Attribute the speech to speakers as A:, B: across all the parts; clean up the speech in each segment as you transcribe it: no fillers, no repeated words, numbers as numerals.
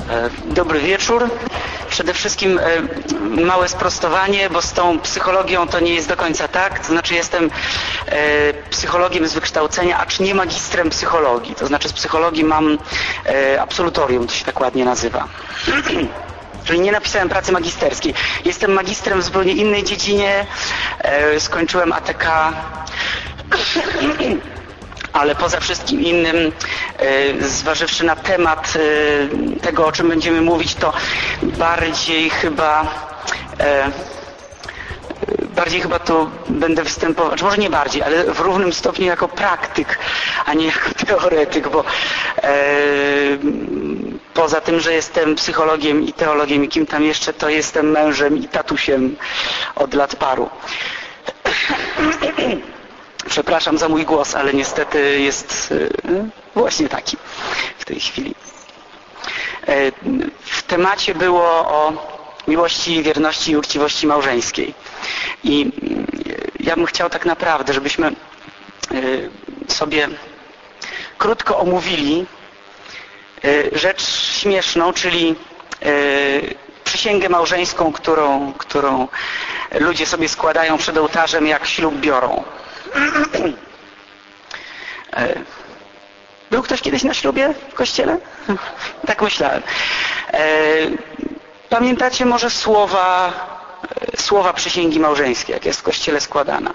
A: Dobry wieczór. Przede wszystkim małe sprostowanie, bo z tą psychologią to nie jest do końca tak. To znaczy jestem psychologiem z wykształcenia, acz nie magistrem psychologii. To znaczy z psychologii mam absolutorium, to się tak ładnie nazywa. Czyli nie napisałem pracy magisterskiej. Jestem magistrem w zupełnie innej dziedzinie. Skończyłem ATK. Ale poza wszystkim innym, zważywszy na temat tego, o czym będziemy mówić, to bardziej chyba tu będę występować, może nie bardziej, ale w równym stopniu jako praktyk, a nie jako teoretyk, bo poza tym, że jestem psychologiem i teologiem i kim tam jeszcze, to jestem mężem i tatusiem od lat paru. Przepraszam za mój głos, ale niestety jest właśnie taki w tej chwili. W temacie było o miłości, wierności i uczciwości małżeńskiej. I ja bym chciał tak naprawdę, żebyśmy sobie krótko omówili rzecz śmieszną, czyli przysięgę małżeńską, którą ludzie sobie składają przed ołtarzem, jak ślub biorą. Był ktoś kiedyś na ślubie w kościele? Tak myślałem. Pamiętacie może słowa przysięgi małżeńskiej, jak jest w kościele składana?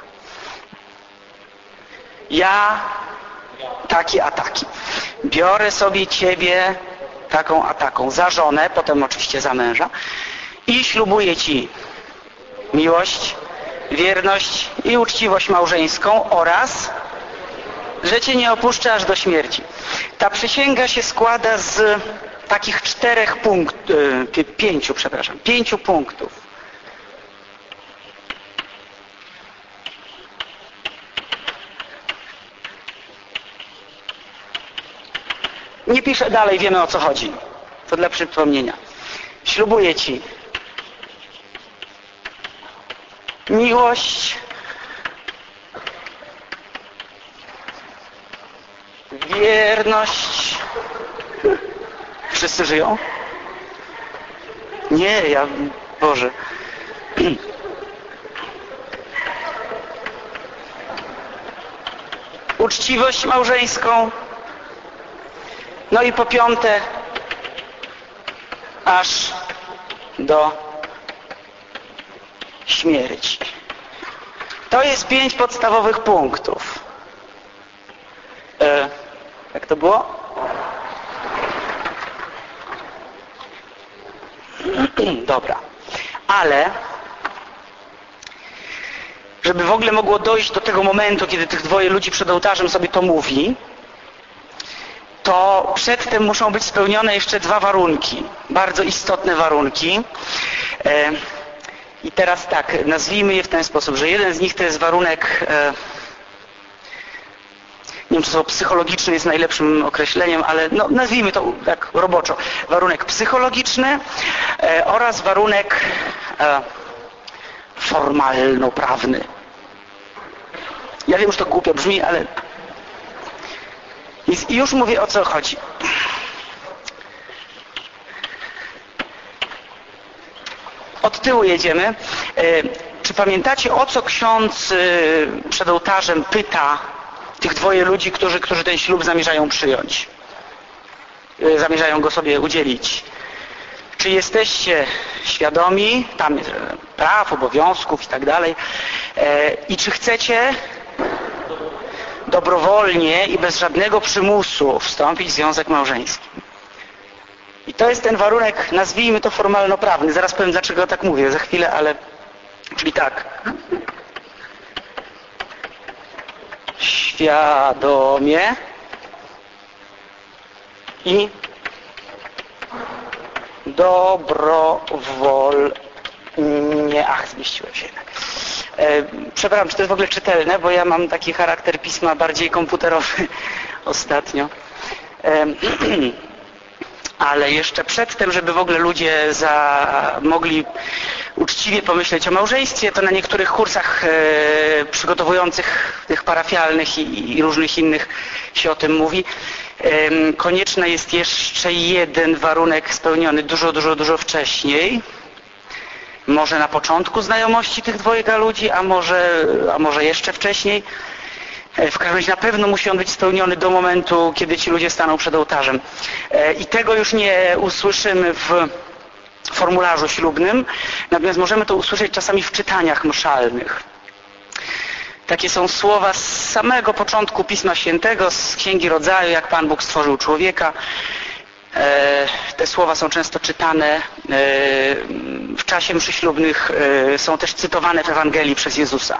A: Ja taki a taki. Biorę sobie ciebie taką a taką za żonę, potem oczywiście za męża i ślubuję ci miłość, wierność i uczciwość małżeńską oraz, że cię nie opuszczę aż do śmierci. Ta przysięga się składa z takich pięciu punktów. Nie piszę dalej, wiemy o co chodzi. To dla przypomnienia. Ślubuję ci miłość, wierność. Wszyscy żyją? Nie, Boże. Uczciwość małżeńską. No i po piąte, aż do śmierci. To jest 5 podstawowych punktów. Jak to było? Dobra. Ale żeby w ogóle mogło dojść do tego momentu, kiedy tych dwoje ludzi przed ołtarzem sobie to mówi, to przedtem muszą być spełnione jeszcze 2 warunki. Bardzo istotne warunki. I teraz tak, nazwijmy je w ten sposób, że jeden z nich to jest warunek, nie wiem czy słowo psychologiczny jest najlepszym określeniem, ale no, nazwijmy to tak roboczo. Warunek psychologiczny oraz warunek formalno-prawny. Ja wiem, że to głupio brzmi, ale i już mówię, o co chodzi. Od tyłu jedziemy. Czy pamiętacie, o co ksiądz przed ołtarzem pyta tych dwoje ludzi, którzy ten ślub zamierzają przyjąć? Zamierzają go sobie udzielić. Czy jesteście świadomi tam praw, obowiązków i tak dalej? I czy chcecie dobrowolnie i bez żadnego przymusu wstąpić w związek małżeński? I to jest ten warunek, nazwijmy to formalno-prawny. Zaraz powiem, dlaczego tak mówię za chwilę, ale... Czyli tak. Świadomie i dobrowolnie. Zmieściłem się jednak. Przepraszam, czy to jest w ogóle czytelne, bo ja mam taki charakter pisma bardziej komputerowy ostatnio. Ale jeszcze przedtem, żeby w ogóle ludzie mogli uczciwie pomyśleć o małżeństwie, to na niektórych kursach przygotowujących tych parafialnych i różnych innych się o tym mówi. Konieczny jest jeszcze jeden warunek spełniony dużo wcześniej. Może na początku znajomości tych dwojga ludzi, a może jeszcze wcześniej. W każdym razie na pewno musi on być spełniony do momentu, kiedy ci ludzie staną przed ołtarzem. I tego już nie usłyszymy w formularzu ślubnym, natomiast możemy to usłyszeć czasami w czytaniach mszalnych. Takie są słowa z samego początku Pisma Świętego, z Księgi Rodzaju, jak Pan Bóg stworzył człowieka. Te słowa są często czytane w czasie mszy ślubnych, są też cytowane w Ewangelii przez Jezusa.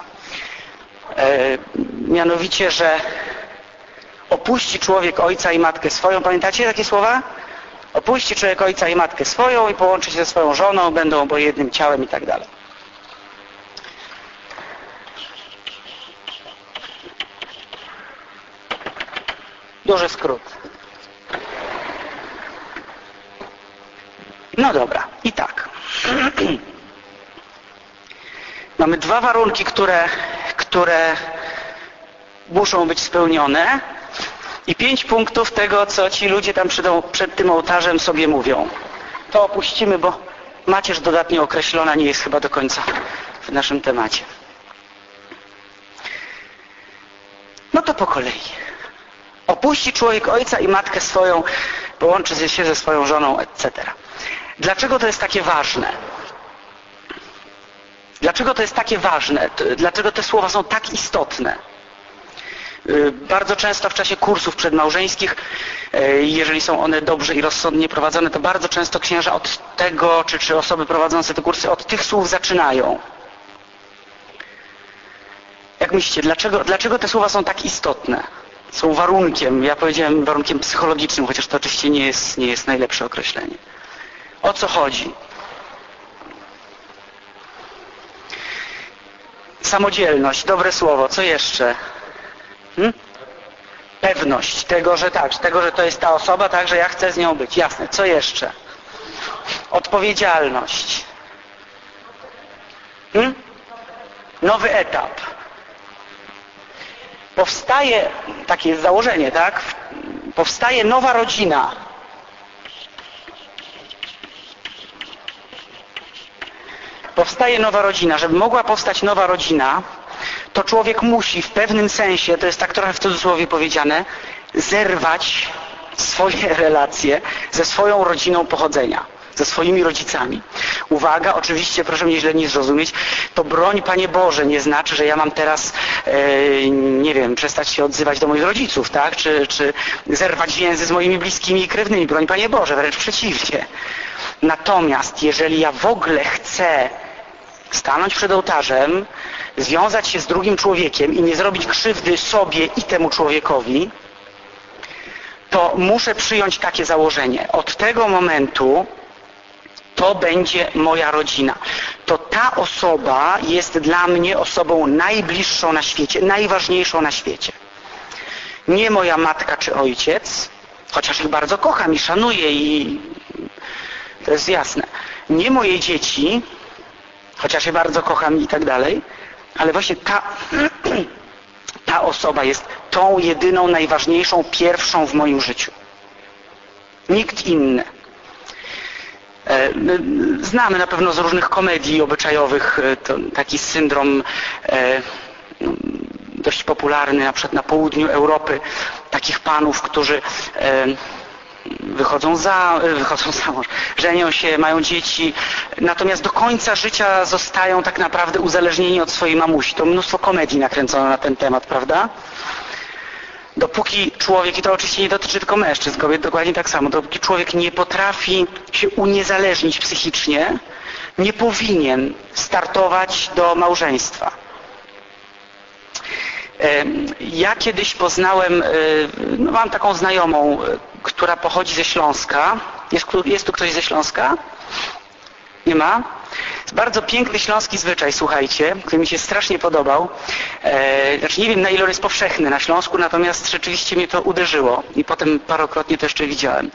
A: Mianowicie, że opuści człowiek ojca i matkę swoją. Pamiętacie takie słowa? Opuści człowiek ojca i matkę swoją i połączy się ze swoją żoną, będą oboje jednym ciałem i tak dalej. Duży skrót. No dobra, i tak. Mamy dwa warunki, które muszą być spełnione i 5 punktów tego, co ci ludzie tam przed tym ołtarzem sobie mówią. To opuścimy, bo macierz dodatnio określona nie jest chyba do końca w naszym temacie. No to po kolei. Opuści człowiek ojca i matkę swoją, połączy się ze swoją żoną, etc. Dlaczego to jest takie ważne? Dlaczego to jest takie ważne? Dlaczego te słowa są tak istotne? Bardzo często w czasie kursów przedmałżeńskich, jeżeli są one dobrze i rozsądnie prowadzone, to bardzo często księża od tego, czy osoby prowadzące te kursy od tych słów zaczynają. Jak myślicie, dlaczego te słowa są tak istotne? Są warunkiem, ja powiedziałem warunkiem psychologicznym, chociaż to oczywiście nie jest najlepsze określenie. O co chodzi? Samodzielność, dobre słowo, co jeszcze? Pewność tego, że to jest ta osoba, tak, że ja chcę z nią być. Jasne, co jeszcze? Odpowiedzialność. Nowy etap. Powstaje, takie jest założenie, tak? Powstaje nowa rodzina. Powstaje nowa rodzina. Żeby mogła powstać nowa rodzina, to człowiek musi w pewnym sensie, to jest tak trochę w cudzysłowie powiedziane, zerwać swoje relacje ze swoją rodziną pochodzenia, ze swoimi rodzicami. Uwaga, oczywiście, proszę mnie źle nie zrozumieć, to broń Panie Boże nie znaczy, że ja mam teraz, nie wiem, przestać się odzywać do moich rodziców, tak? Czy zerwać więzy z moimi bliskimi i krewnymi. Broń Panie Boże, wręcz przeciwnie. Natomiast jeżeli ja w ogóle chcę stanąć przed ołtarzem, związać się z drugim człowiekiem i nie zrobić krzywdy sobie i temu człowiekowi, to muszę przyjąć takie założenie. Od tego momentu to będzie moja rodzina. To ta osoba jest dla mnie osobą najbliższą na świecie, najważniejszą na świecie. Nie moja matka czy ojciec, chociaż ich bardzo kocham i szanuję i to jest jasne. Nie moje dzieci, chociaż je bardzo kocham i tak dalej, ale właśnie ta osoba jest tą jedyną, najważniejszą, pierwszą w moim życiu. Nikt inny. Znamy na pewno z różnych komedii obyczajowych taki syndrom dość popularny na przykład na południu Europy, takich panów, którzy wychodzą za mąż, żenią się, mają dzieci, natomiast do końca życia zostają tak naprawdę uzależnieni od swojej mamusi. To mnóstwo komedii nakręcono na ten temat, prawda? Dopóki człowiek, i to oczywiście nie dotyczy tylko mężczyzn, kobiet dokładnie tak samo, dopóki człowiek nie potrafi się uniezależnić psychicznie, nie powinien startować do małżeństwa. Ja kiedyś poznałem, mam taką znajomą, która pochodzi ze Śląska. Jest tu ktoś ze Śląska? Nie ma? Jest bardzo piękny śląski zwyczaj, słuchajcie, który mi się strasznie podobał. Znaczy nie wiem, na ile on jest powszechny na Śląsku, natomiast rzeczywiście mnie to uderzyło i potem parokrotnie to jeszcze widziałem.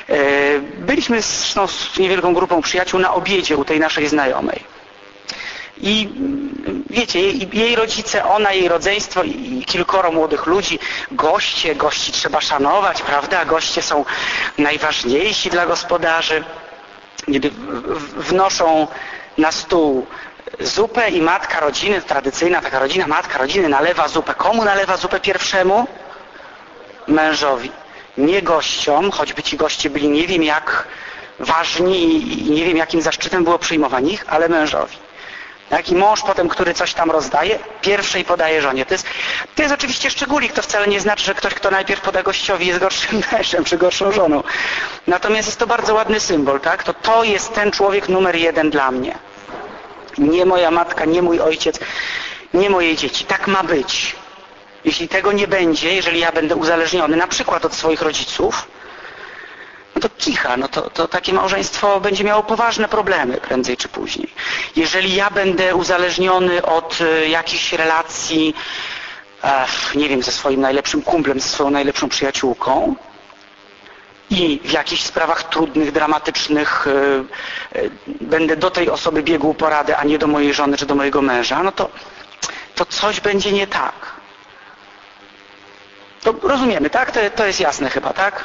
A: Byliśmy z niewielką grupą przyjaciół na obiedzie u tej naszej znajomej. I wiecie, jej rodzice, ona, jej rodzeństwo i kilkoro młodych ludzi, gości trzeba szanować, prawda? Goście są najważniejsi dla gospodarzy. Kiedy wnoszą na stół zupę i matka rodziny, tradycyjna taka rodzina, matka rodziny nalewa zupę. Komu nalewa zupę pierwszemu? Mężowi. Nie gościom, choćby ci goście byli nie wiem jak ważni i nie wiem jakim zaszczytem było przyjmowanie ich, ale mężowi. Tak? I mąż potem, który coś tam rozdaje, pierwszej podaje żonie. To jest oczywiście szczególik, to wcale nie znaczy, że ktoś, kto najpierw poda gościowi, jest gorszym mężem czy gorszą żoną. Natomiast jest to bardzo ładny symbol, tak? To jest ten człowiek numer jeden dla mnie. Nie moja matka, nie mój ojciec, nie moje dzieci. Tak ma być. Jeśli tego nie będzie, jeżeli ja będę uzależniony na przykład od swoich rodziców, no to kicha, no to takie małżeństwo będzie miało poważne problemy prędzej czy później. Jeżeli ja będę uzależniony od jakichś relacji, nie wiem, ze swoim najlepszym kumplem, ze swoją najlepszą przyjaciółką i w jakichś sprawach trudnych, dramatycznych będę do tej osoby biegł poradę, a nie do mojej żony czy do mojego męża, no to coś będzie nie tak. To rozumiemy, tak? To jest jasne chyba, tak?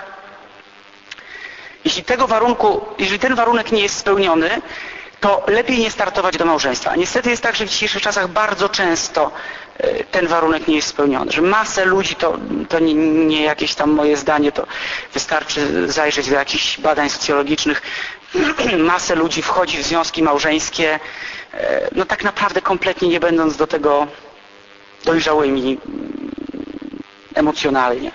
A: Jeśli ten warunek nie jest spełniony, to lepiej nie startować do małżeństwa. A niestety jest tak, że w dzisiejszych czasach bardzo często ten warunek nie jest spełniony. Że masę ludzi, to nie jakieś tam moje zdanie, to wystarczy zajrzeć do jakichś badań socjologicznych, masę ludzi wchodzi w związki małżeńskie, no tak naprawdę kompletnie nie będąc do tego dojrzałymi emocjonalnie.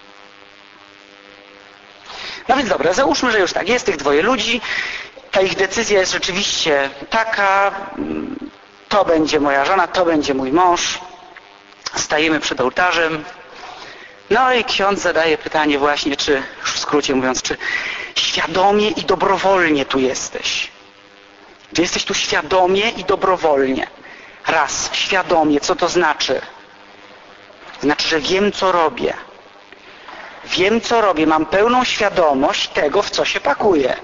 A: No więc dobra, załóżmy, że już tak, jest tych dwoje ludzi, ta ich decyzja jest rzeczywiście taka, to będzie moja żona, to będzie mój mąż, stajemy przed ołtarzem, no i ksiądz zadaje pytanie właśnie, czy, już w skrócie mówiąc, czy świadomie i dobrowolnie tu jesteś? Czy jesteś tu świadomie i dobrowolnie? Raz, świadomie, co to znaczy? Znaczy, że wiem, co robię. Wiem, co robię, mam pełną świadomość tego, w co się pakuję.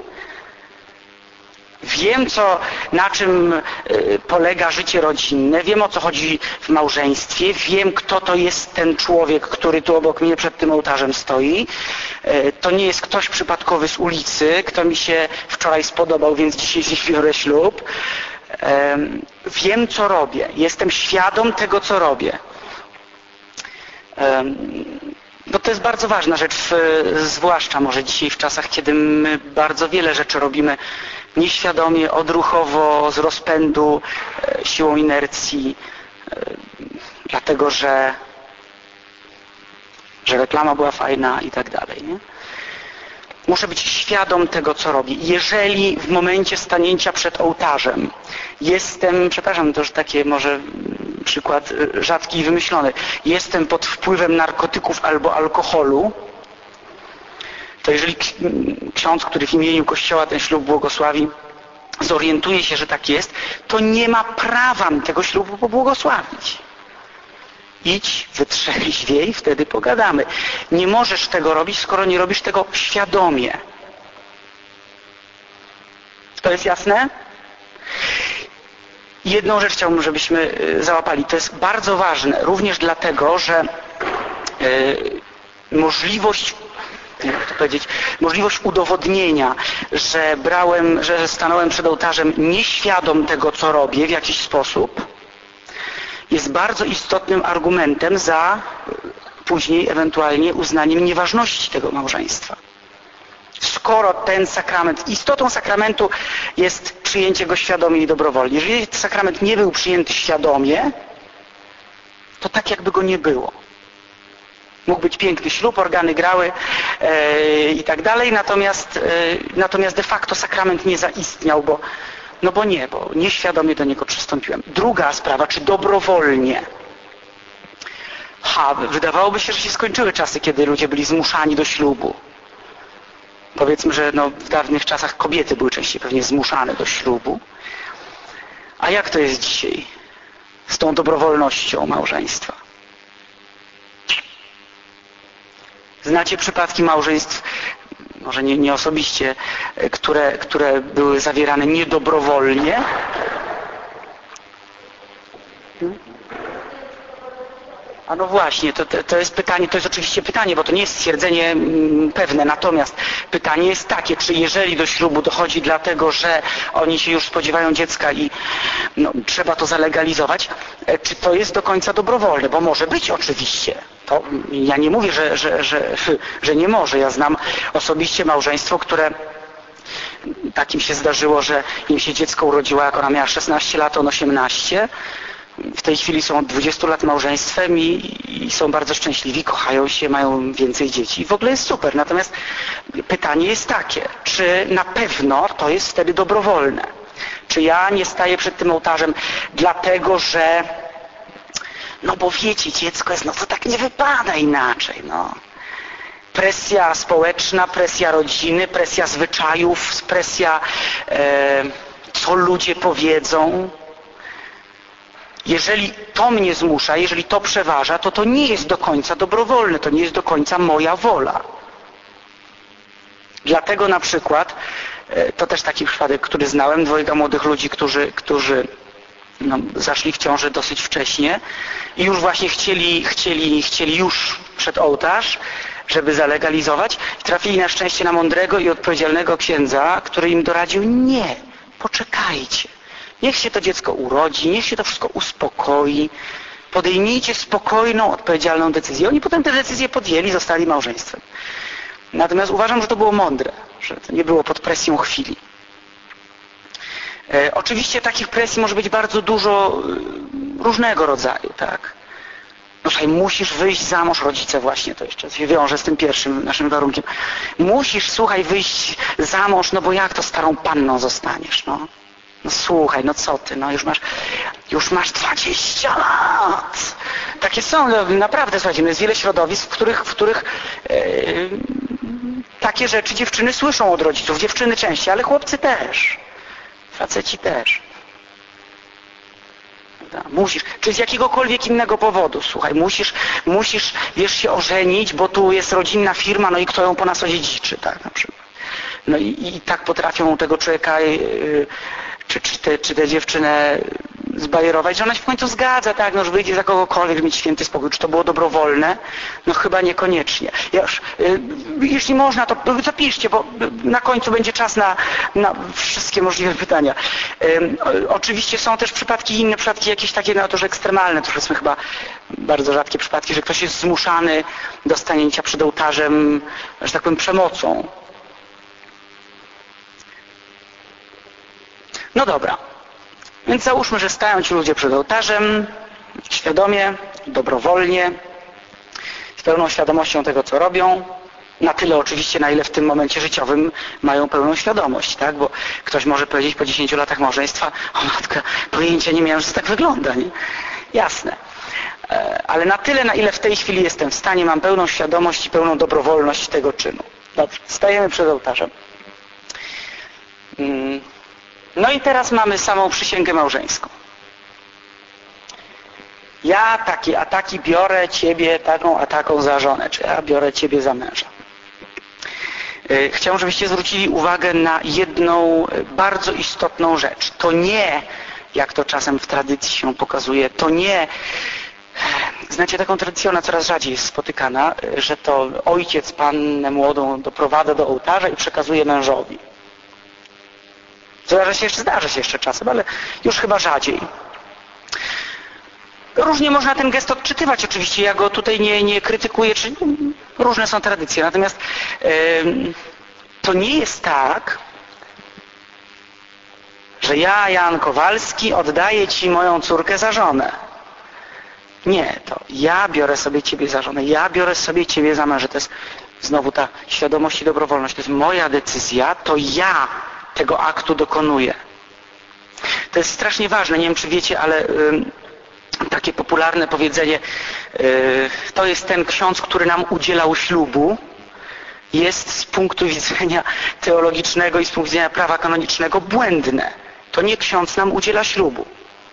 A: Wiem, na czym polega życie rodzinne, wiem, o co chodzi w małżeństwie, wiem, kto to jest ten człowiek, który tu obok mnie przed tym ołtarzem stoi. To nie jest ktoś przypadkowy z ulicy, kto mi się wczoraj spodobał, więc dzisiaj z nim biorę ślub. Wiem, co robię. Jestem świadom tego, co robię. No to jest bardzo ważna rzecz, zwłaszcza może dzisiaj w czasach, kiedy my bardzo wiele rzeczy robimy nieświadomie, odruchowo, z rozpędu, siłą inercji, dlatego, że reklama była fajna i tak dalej. Nie? Muszę być świadom tego, co robię. Jeżeli w momencie stanięcia przed ołtarzem jestem, przepraszam, to już takie może przykład rzadki i wymyślony, jestem pod wpływem narkotyków albo alkoholu, to jeżeli ksiądz, który w imieniu Kościoła ten ślub błogosławi, zorientuje się, że tak jest, to nie ma prawa mi tego ślubu pobłogosławić. Idź, wytrzeźwiej, wtedy pogadamy. Nie możesz tego robić, skoro nie robisz tego świadomie. To jest jasne? Jedną rzecz chciałbym, żebyśmy załapali. To jest bardzo ważne, również dlatego, że możliwość udowodnienia, że stanąłem przed ołtarzem nieświadom tego, co robię w jakiś sposób, jest bardzo istotnym argumentem za później ewentualnie uznaniem nieważności tego małżeństwa. Skoro ten sakrament, istotą sakramentu jest przyjęcie go świadomie i dobrowolnie. Jeżeli sakrament nie był przyjęty świadomie, to tak jakby go nie było. Mógł być piękny ślub, organy grały i tak dalej, natomiast de facto sakrament nie zaistniał, bo nieświadomie do niego przystąpiłem. Druga sprawa, czy dobrowolnie. Wydawałoby się, że się skończyły czasy, kiedy ludzie byli zmuszani do ślubu. Powiedzmy, że w dawnych czasach kobiety były częściej pewnie zmuszane do ślubu. A jak to jest dzisiaj z tą dobrowolnością małżeństwa? Znacie przypadki małżeństw, może nie osobiście, które były zawierane niedobrowolnie? A no właśnie, to jest pytanie, to jest oczywiście pytanie, bo to nie jest stwierdzenie pewne, natomiast pytanie jest takie, czy jeżeli do ślubu dochodzi dlatego, że oni się już spodziewają dziecka i trzeba to zalegalizować, czy to jest do końca dobrowolne, bo może być oczywiście. To ja nie mówię, że nie może. Ja znam osobiście małżeństwo, które takim się zdarzyło, że im się dziecko urodziło, jak ona miała 16 lat, on 18. W tej chwili są od 20 lat małżeństwem i są bardzo szczęśliwi, kochają się, mają więcej dzieci. I w ogóle jest super. Natomiast pytanie jest takie, czy na pewno to jest wtedy dobrowolne? Czy ja nie staję przed tym ołtarzem dlatego, że no bo wiecie, dziecko jest, no to tak nie wypada inaczej, no. Presja społeczna, presja rodziny, presja zwyczajów, presja co ludzie powiedzą. Jeżeli to mnie zmusza, jeżeli to przeważa, to nie jest do końca dobrowolne, to nie jest do końca moja wola. Dlatego na przykład, to też taki przypadek, który znałem, dwojga młodych ludzi, którzy zaszli w ciążę dosyć wcześnie i już właśnie chcieli już przed ołtarz, żeby zalegalizować. Trafili na szczęście na mądrego i odpowiedzialnego księdza, który im doradził: nie, poczekajcie. Niech się to dziecko urodzi, niech się to wszystko uspokoi. Podejmijcie spokojną, odpowiedzialną decyzję. Oni potem tę decyzję podjęli, zostali małżeństwem. Natomiast uważam, że to było mądre, że to nie było pod presją chwili. Oczywiście takich presji może być bardzo dużo różnego rodzaju, tak? No słuchaj, musisz wyjść za mąż, rodzice właśnie to jeszcze się wiąże z tym pierwszym naszym warunkiem. Musisz, słuchaj, wyjść za mąż, no bo jak to starą panną zostaniesz, no? No słuchaj, no co ty, no już masz 20 lat. Takie są, no, naprawdę, słuchajcie, no jest wiele środowisk, w których takie rzeczy dziewczyny słyszą od rodziców. Dziewczyny częściej, ale chłopcy też. Faceci też. Musisz, czy z jakiegokolwiek innego powodu, słuchaj, musisz, wiesz, się ożenić, bo tu jest rodzinna firma, no i kto ją po nas odziedziczy, tak, na przykład. No i tak potrafią tego człowieka czy tę dziewczynę zbajerować, że ona się w końcu zgadza, tak, no, że wyjdzie za kogokolwiek, mieć święty spokój. Czy to było dobrowolne? No chyba niekoniecznie. Jeśli można, to zapiszcie, bo na końcu będzie czas na wszystkie możliwe pytania. Oczywiście są też inne przypadki jakieś takie naturze ekstremalne, to powiedzmy chyba bardzo rzadkie przypadki, że ktoś jest zmuszany do stanięcia przed ołtarzem, że tak powiem, przemocą. No dobra, więc załóżmy, że stają ci ludzie przed ołtarzem, świadomie, dobrowolnie, z pełną świadomością tego, co robią, na tyle oczywiście, na ile w tym momencie życiowym mają pełną świadomość, tak? Bo ktoś może powiedzieć po 10 latach małżeństwa: o matka, pojęcia nie miałem, że to tak wygląda, nie? Jasne. Ale na tyle, na ile w tej chwili jestem w stanie, mam pełną świadomość i pełną dobrowolność tego czynu. Dobrze, stajemy przed ołtarzem. No i teraz mamy samą przysięgę małżeńską. Ja takie a taki biorę Ciebie taką a taką za żonę, czy ja biorę Ciebie za męża. Chciałbym, żebyście zwrócili uwagę na jedną bardzo istotną rzecz. To nie, jak to czasem w tradycji się pokazuje, to nie, znacie taką tradycję, ona coraz rzadziej jest spotykana, że to ojciec pannę młodą doprowadza do ołtarza i przekazuje mężowi. Zdarza się jeszcze czasem, ale już chyba rzadziej. Różnie można ten gest odczytywać oczywiście, ja go tutaj nie krytykuję, czy różne są tradycje, natomiast to nie jest tak, że ja, Jan Kowalski, oddaję Ci moją córkę za żonę. Nie, to ja biorę sobie Ciebie za żonę, ja biorę sobie Ciebie za męża. To jest znowu ta świadomość i dobrowolność, to jest moja decyzja, to ja tego aktu dokonuję. To jest strasznie ważne, nie wiem czy wiecie, ale takie popularne powiedzenie, to jest ten ksiądz, który nam udzielał ślubu, jest z punktu widzenia teologicznego i z punktu widzenia prawa kanonicznego błędne. To nie ksiądz nam udziela ślubu.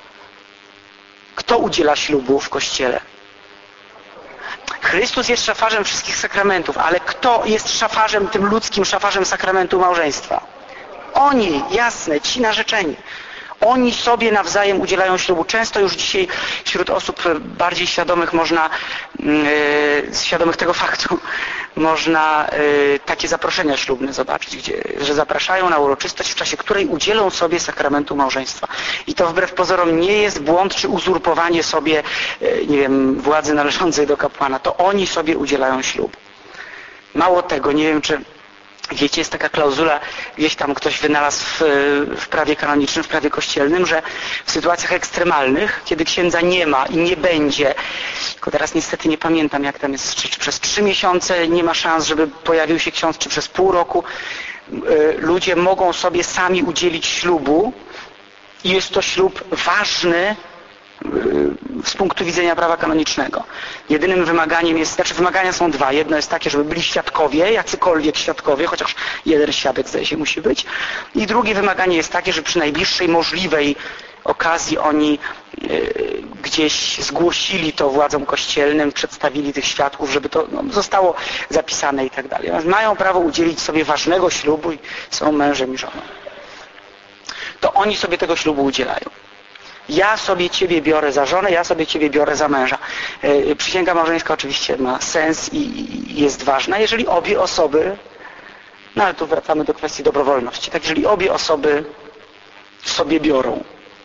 A: Kto udziela ślubu w Kościele? Chrystus jest szafarzem wszystkich sakramentów, ale kto jest szafarzem, tym ludzkim szafarzem sakramentu małżeństwa? Oni, jasne, ci narzeczeni. Oni sobie nawzajem udzielają ślubu. Często już dzisiaj wśród osób bardziej świadomych świadomych tego faktu, można takie zaproszenia ślubne zobaczyć, że zapraszają na uroczystość, w czasie której udzielą sobie sakramentu małżeństwa. I to wbrew pozorom nie jest błąd czy uzurpowanie sobie, nie wiem, władzy należącej do kapłana. To oni sobie udzielają ślubu. Mało tego, nie wiem, czy wiecie, jest taka klauzula, gdzieś tam ktoś wynalazł w prawie kanonicznym, w prawie kościelnym, że w sytuacjach ekstremalnych, kiedy księdza nie ma i nie będzie, tylko teraz niestety nie pamiętam, jak tam jest, czy przez 3 miesiące nie ma szans, żeby pojawił się ksiądz, czy przez pół roku, ludzie mogą sobie sami udzielić ślubu i jest to ślub ważny z punktu widzenia prawa kanonicznego. Jedynym wymaganiem jest, wymagania są 2. Jedno jest takie, żeby byli świadkowie, jacykolwiek świadkowie, chociaż jeden świadek zdaje się musi być. I drugie wymaganie jest takie, że przy najbliższej możliwej okazji oni gdzieś zgłosili to władzom kościelnym, przedstawili tych świadków, żeby to zostało zapisane i tak dalej. Mają prawo udzielić sobie ważnego ślubu i są mężem i żoną. To oni sobie tego ślubu udzielają. Ja sobie Ciebie biorę za żonę, ja sobie Ciebie biorę za męża. Przysięga małżeńska oczywiście ma sens i jest ważna, jeżeli obie osoby, no ale tu wracamy do kwestii dobrowolności, tak, jeżeli obie osoby sobie biorą.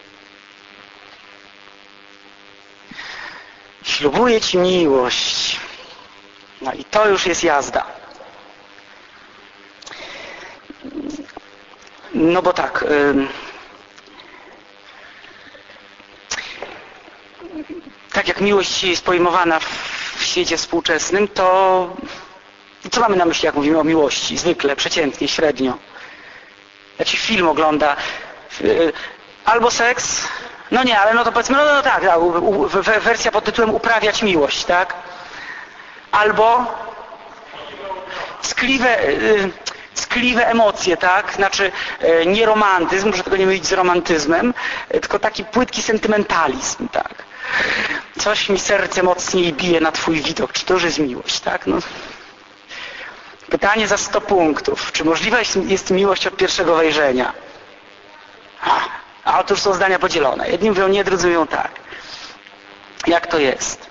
A: Ślubuję Ci miłość. No i to już jest jazda. No bo tak... Tak jak miłość jest pojmowana w świecie współczesnym, to co mamy na myśli, jak mówimy o miłości? Zwykle, przeciętnie, średnio. Jak się film ogląda, albo seks, no nie, ale no to powiedzmy, no tak, wersja pod tytułem uprawiać miłość, tak? Albo tkliwe emocje, tak? Znaczy nie romantyzm, muszę tego nie mylić z romantyzmem, tylko taki płytki sentymentalizm, tak? Coś mi serce mocniej bije na Twój widok. Czy to już jest miłość, tak? No. Pytanie za 100 punktów. Czy możliwa jest miłość od pierwszego wejrzenia? A otóż są zdania podzielone. Jedni mówią nie, drudzy mówią tak. Jak to jest?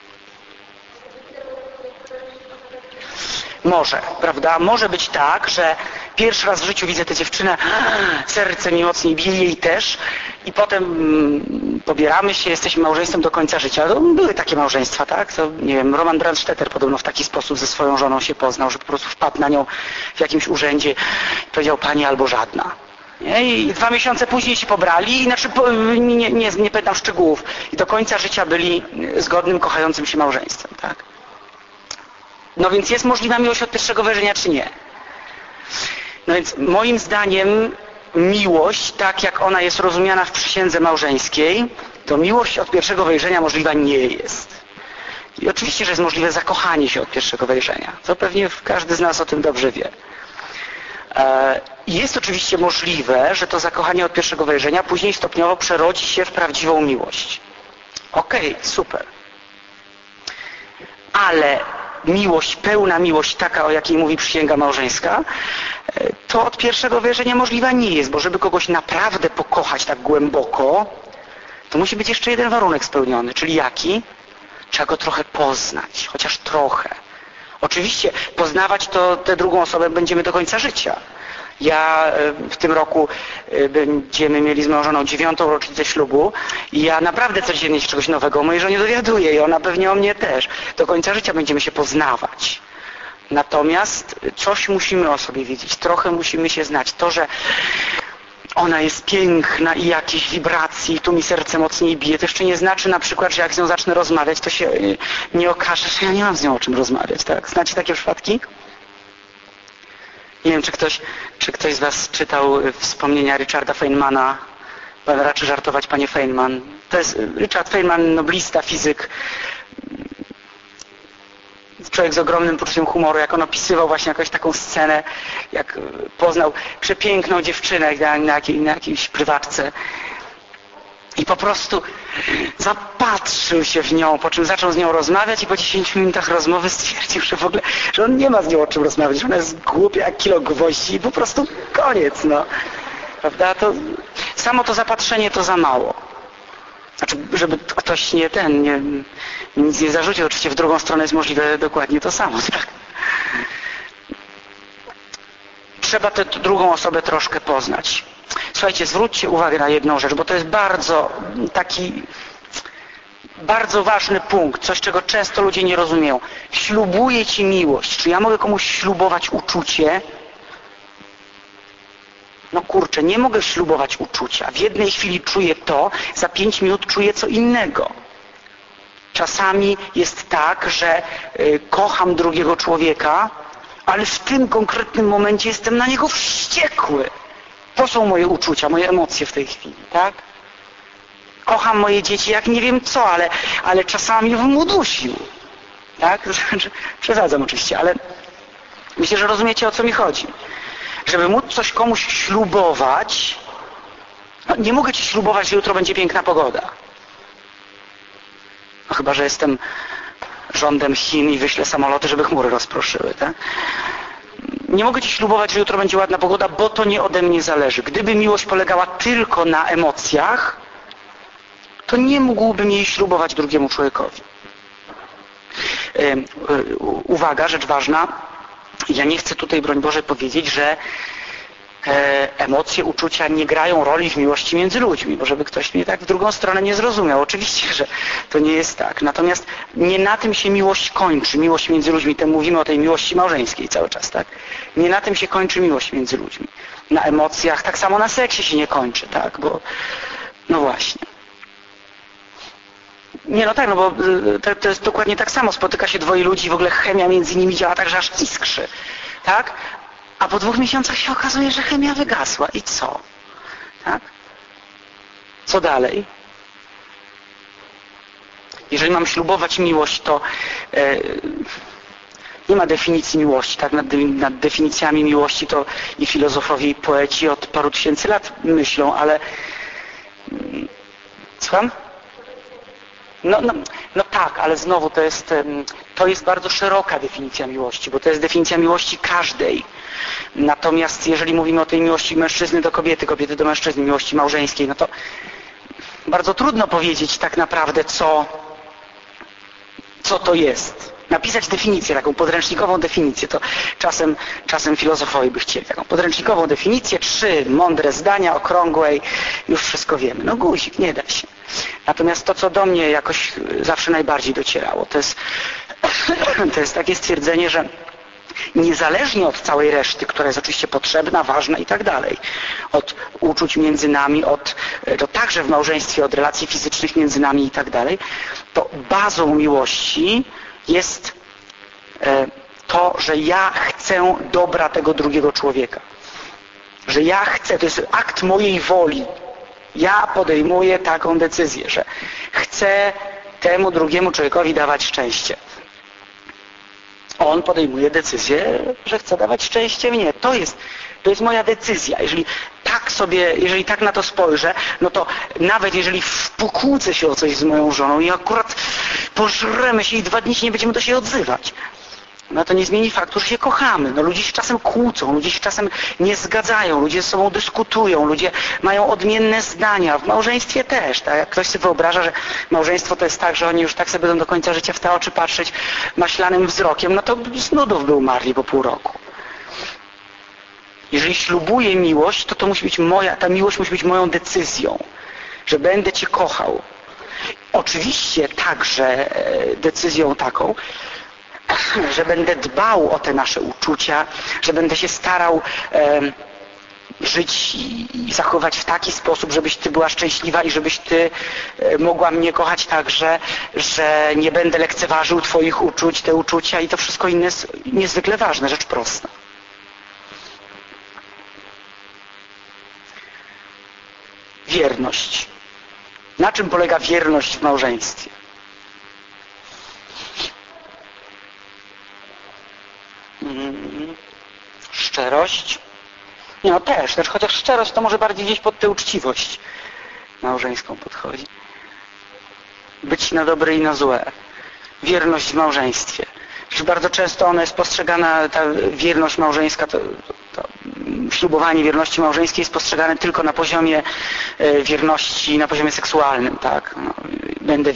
A: Może, prawda? Może być tak, że pierwszy raz w życiu widzę tę dziewczynę, serce mi mocniej bije, jej też, i potem pobieramy się, jesteśmy małżeństwem do końca życia. No, były takie małżeństwa, tak? To, nie wiem, Roman Brandstetter podobno w taki sposób ze swoją żoną się poznał, że po prostu wpadł na nią w jakimś urzędzie i powiedział pani albo żadna. Nie? I 2 miesiące później się pobrali, znaczy nie pamiętam szczegółów, i do końca życia byli zgodnym, kochającym się małżeństwem, tak? No więc jest możliwa miłość od pierwszego wejrzenia, czy nie? No więc moim zdaniem miłość, tak jak ona jest rozumiana w przysiędze małżeńskiej, to miłość od pierwszego wejrzenia możliwa nie jest. I oczywiście, że jest możliwe zakochanie się od pierwszego wejrzenia. To pewnie każdy z nas o tym dobrze wie. Jest oczywiście możliwe, że to zakochanie od pierwszego wejrzenia później stopniowo przerodzi się w prawdziwą miłość. Okej, super. Ale miłość, pełna miłość, taka, o jakiej mówi przysięga małżeńska, to od pierwszego wejrzenia możliwa nie jest, bo żeby kogoś naprawdę pokochać tak głęboko, to musi być jeszcze jeden warunek spełniony, czyli jaki? Trzeba go trochę poznać, chociaż trochę. Oczywiście poznawać to tę drugą osobę będziemy do końca życia. Ja w tym roku będziemy mieli z moją żoną 9. rocznicę ślubu i ja naprawdę codziennie się czegoś nowego o mojej żonie dowiaduję i ona pewnie o mnie też. Do końca życia będziemy się poznawać. Natomiast coś musimy o sobie wiedzieć, trochę musimy się znać. To, że ona jest piękna i jakieś wibracje i tu mi serce mocniej bije, to jeszcze nie znaczy na przykład, że jak z nią zacznę rozmawiać, to się nie okaże, że ja nie mam z nią o czym rozmawiać. Tak? Znacie takie przypadki? Nie wiem, czy ktoś z Was czytał wspomnienia Richarda Feynmana. Pan raczy żartować, panie Feynman. To jest Richard Feynman, noblista, fizyk. Człowiek z ogromnym poczuciem humoru, jak on opisywał właśnie jakąś taką scenę, jak poznał przepiękną dziewczynę na jakiejś prywatce. I po prostu zapatrzył się w nią, po czym zaczął z nią rozmawiać i po 10 minutach rozmowy stwierdził, że w ogóle, że on nie ma z nią o czym rozmawiać, że ona jest głupia jak kilo gwoździ i po prostu koniec, no. Prawda? To Samo to zapatrzenie to za mało. Znaczy, żeby ktoś nic nie zarzucił, oczywiście w drugą stronę jest możliwe dokładnie to samo, tak? Trzeba tę drugą osobę troszkę poznać. Słuchajcie, zwróćcie uwagę na jedną rzecz, bo to jest bardzo ważny punkt, coś, czego często ludzie nie rozumieją. Ślubuję Ci miłość. Czy ja mogę komuś ślubować uczucie? No kurczę, nie mogę ślubować uczucia. W jednej chwili czuję to, za 5 minut czuję co innego. Czasami jest tak, że kocham drugiego człowieka, ale w tym konkretnym momencie jestem na niego wściekły. To są moje uczucia, moje emocje w tej chwili, tak? Kocham moje dzieci jak nie wiem co, ale czasami bym udusił. Tak? Przesadzam oczywiście, ale myślę, że rozumiecie, o co mi chodzi. Żeby móc coś komuś ślubować, no nie mogę Ci ślubować, że jutro będzie piękna pogoda. No chyba, że jestem rządem Chin i wyślę samoloty, żeby chmury rozproszyły, tak? Nie mogę Ci ślubować, że jutro będzie ładna pogoda, bo to nie ode mnie zależy. Gdyby miłość polegała tylko na emocjach, to nie mógłbym jej ślubować drugiemu człowiekowi. Uwaga, rzecz ważna. Ja nie chcę tutaj, broń Boże, powiedzieć, że emocje, uczucia nie grają roli w miłości między ludźmi, bo żeby ktoś mnie tak w drugą stronę nie zrozumiał. Oczywiście, że to nie jest tak. Natomiast nie na tym się miłość kończy, miłość między ludźmi. Mówimy o tej miłości małżeńskiej cały czas, tak? Nie na tym się kończy miłość między ludźmi. Na emocjach, tak samo na seksie się nie kończy, tak? Bo, no właśnie. Nie, no tak, no bo to jest dokładnie tak samo. Spotyka się dwoje ludzi, w ogóle chemia między nimi działa tak, że aż iskrzy, tak? A po 2 miesiącach się okazuje, że chemia wygasła. I co? Tak? Co dalej? Jeżeli mam ślubować miłość, to nie ma definicji miłości. Tak? Nad definicjami miłości to i filozofowie, i poeci od paru tysięcy lat myślą, ale... Słucham? No tak, ale znowu to jest bardzo szeroka definicja miłości, bo to jest definicja miłości każdej. Natomiast jeżeli mówimy o tej miłości mężczyzny do kobiety, kobiety do mężczyzny, miłości małżeńskiej, no to bardzo trudno powiedzieć tak naprawdę, co to jest. Napisać definicję, taką podręcznikową definicję, to czasem filozofowie by chcieli taką podręcznikową definicję, 3 mądre zdania, okrągłe i już wszystko wiemy. No guzik, nie da się. Natomiast to, co do mnie jakoś zawsze najbardziej docierało, to jest takie stwierdzenie, że niezależnie od całej reszty, która jest oczywiście potrzebna, ważna i tak dalej, od uczuć między nami, to także w małżeństwie, od relacji fizycznych między nami i tak dalej, to bazą miłości jest to, że ja chcę dobra tego drugiego człowieka. Że ja chcę, to jest akt mojej woli. Ja podejmuję taką decyzję, że chcę temu drugiemu człowiekowi dawać szczęście. On podejmuje decyzję, że chce dawać szczęście mnie. To jest moja decyzja. Jeżeli tak na to spojrzę, no to nawet jeżeli pokłócę się o coś z moją żoną i akurat pożremy się i 2 dni się nie będziemy do siebie odzywać, no to nie zmieni faktu, że się kochamy. No ludzie się czasem kłócą, ludzie się czasem nie zgadzają, ludzie ze sobą dyskutują, ludzie mają odmienne zdania. W małżeństwie też. Tak? Jak ktoś sobie wyobraża, że małżeństwo to jest tak, że oni już tak sobie będą do końca życia w te oczy patrzeć maślanym wzrokiem, no to z nudów by umarli po pół roku. Jeżeli ślubuję miłość, to musi być ta miłość musi być moją decyzją, że będę Cię kochał. Oczywiście także decyzją taką, że będę dbał o te nasze uczucia, że będę się starał żyć i zachować w taki sposób, żebyś Ty była szczęśliwa i żebyś Ty mogła mnie kochać także, że nie będę lekceważył Twoich uczuć, te uczucia i to wszystko inne jest niezwykle ważne, rzecz prosta. Wierność. Na czym polega wierność w małżeństwie? Szczerość. No też, chociaż szczerość to może bardziej gdzieś pod tę uczciwość małżeńską podchodzi. Być na dobre i na złe. Wierność w małżeństwie. Bardzo często ona jest postrzegana, ta wierność małżeńska, to ślubowanie wierności małżeńskiej jest postrzegane tylko na poziomie wierności, na poziomie seksualnym, tak? No, będę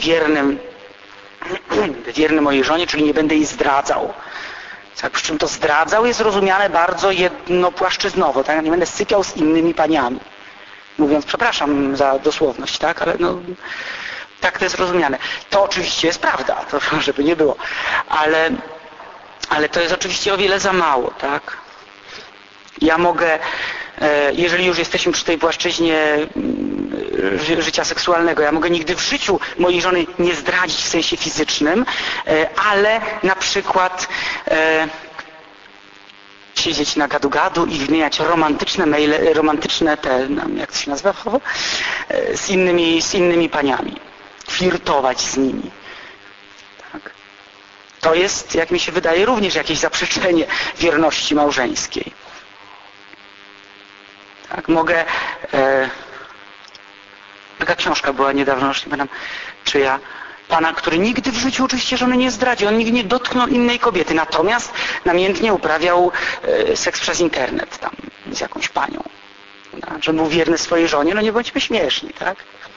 A: wierny mojej żonie, czyli nie będę jej zdradzał. Tak, przy czym to zdradzał jest rozumiane bardzo jednopłaszczyznowo, tak? Nie będę sypiał z innymi paniami. Mówiąc, przepraszam za dosłowność, tak? Ale no, tak to jest rozumiane. To oczywiście jest prawda, to żeby nie było. Ale to jest oczywiście o wiele za mało, tak? Ja mogę, jeżeli już jesteśmy przy tej płaszczyźnie życia seksualnego, ja mogę nigdy w życiu mojej żony nie zdradzić w sensie fizycznym, ale na przykład siedzieć na gadu-gadu i wymieniać romantyczne maile, romantyczne te, jak to się nazywa, z innymi paniami. Flirtować z nimi. Tak. To jest, jak mi się wydaje, również jakieś zaprzeczenie wierności małżeńskiej. Tak, mogę... taka książka była niedawno, już nie pamiętam czyja, pana, który nigdy w życiu oczywiście żony nie zdradził, on nigdy nie dotknął innej kobiety, natomiast namiętnie uprawiał seks przez internet tam z jakąś panią. Tak, że był wierny swojej żonie, no nie bądźmy śmieszni, tak?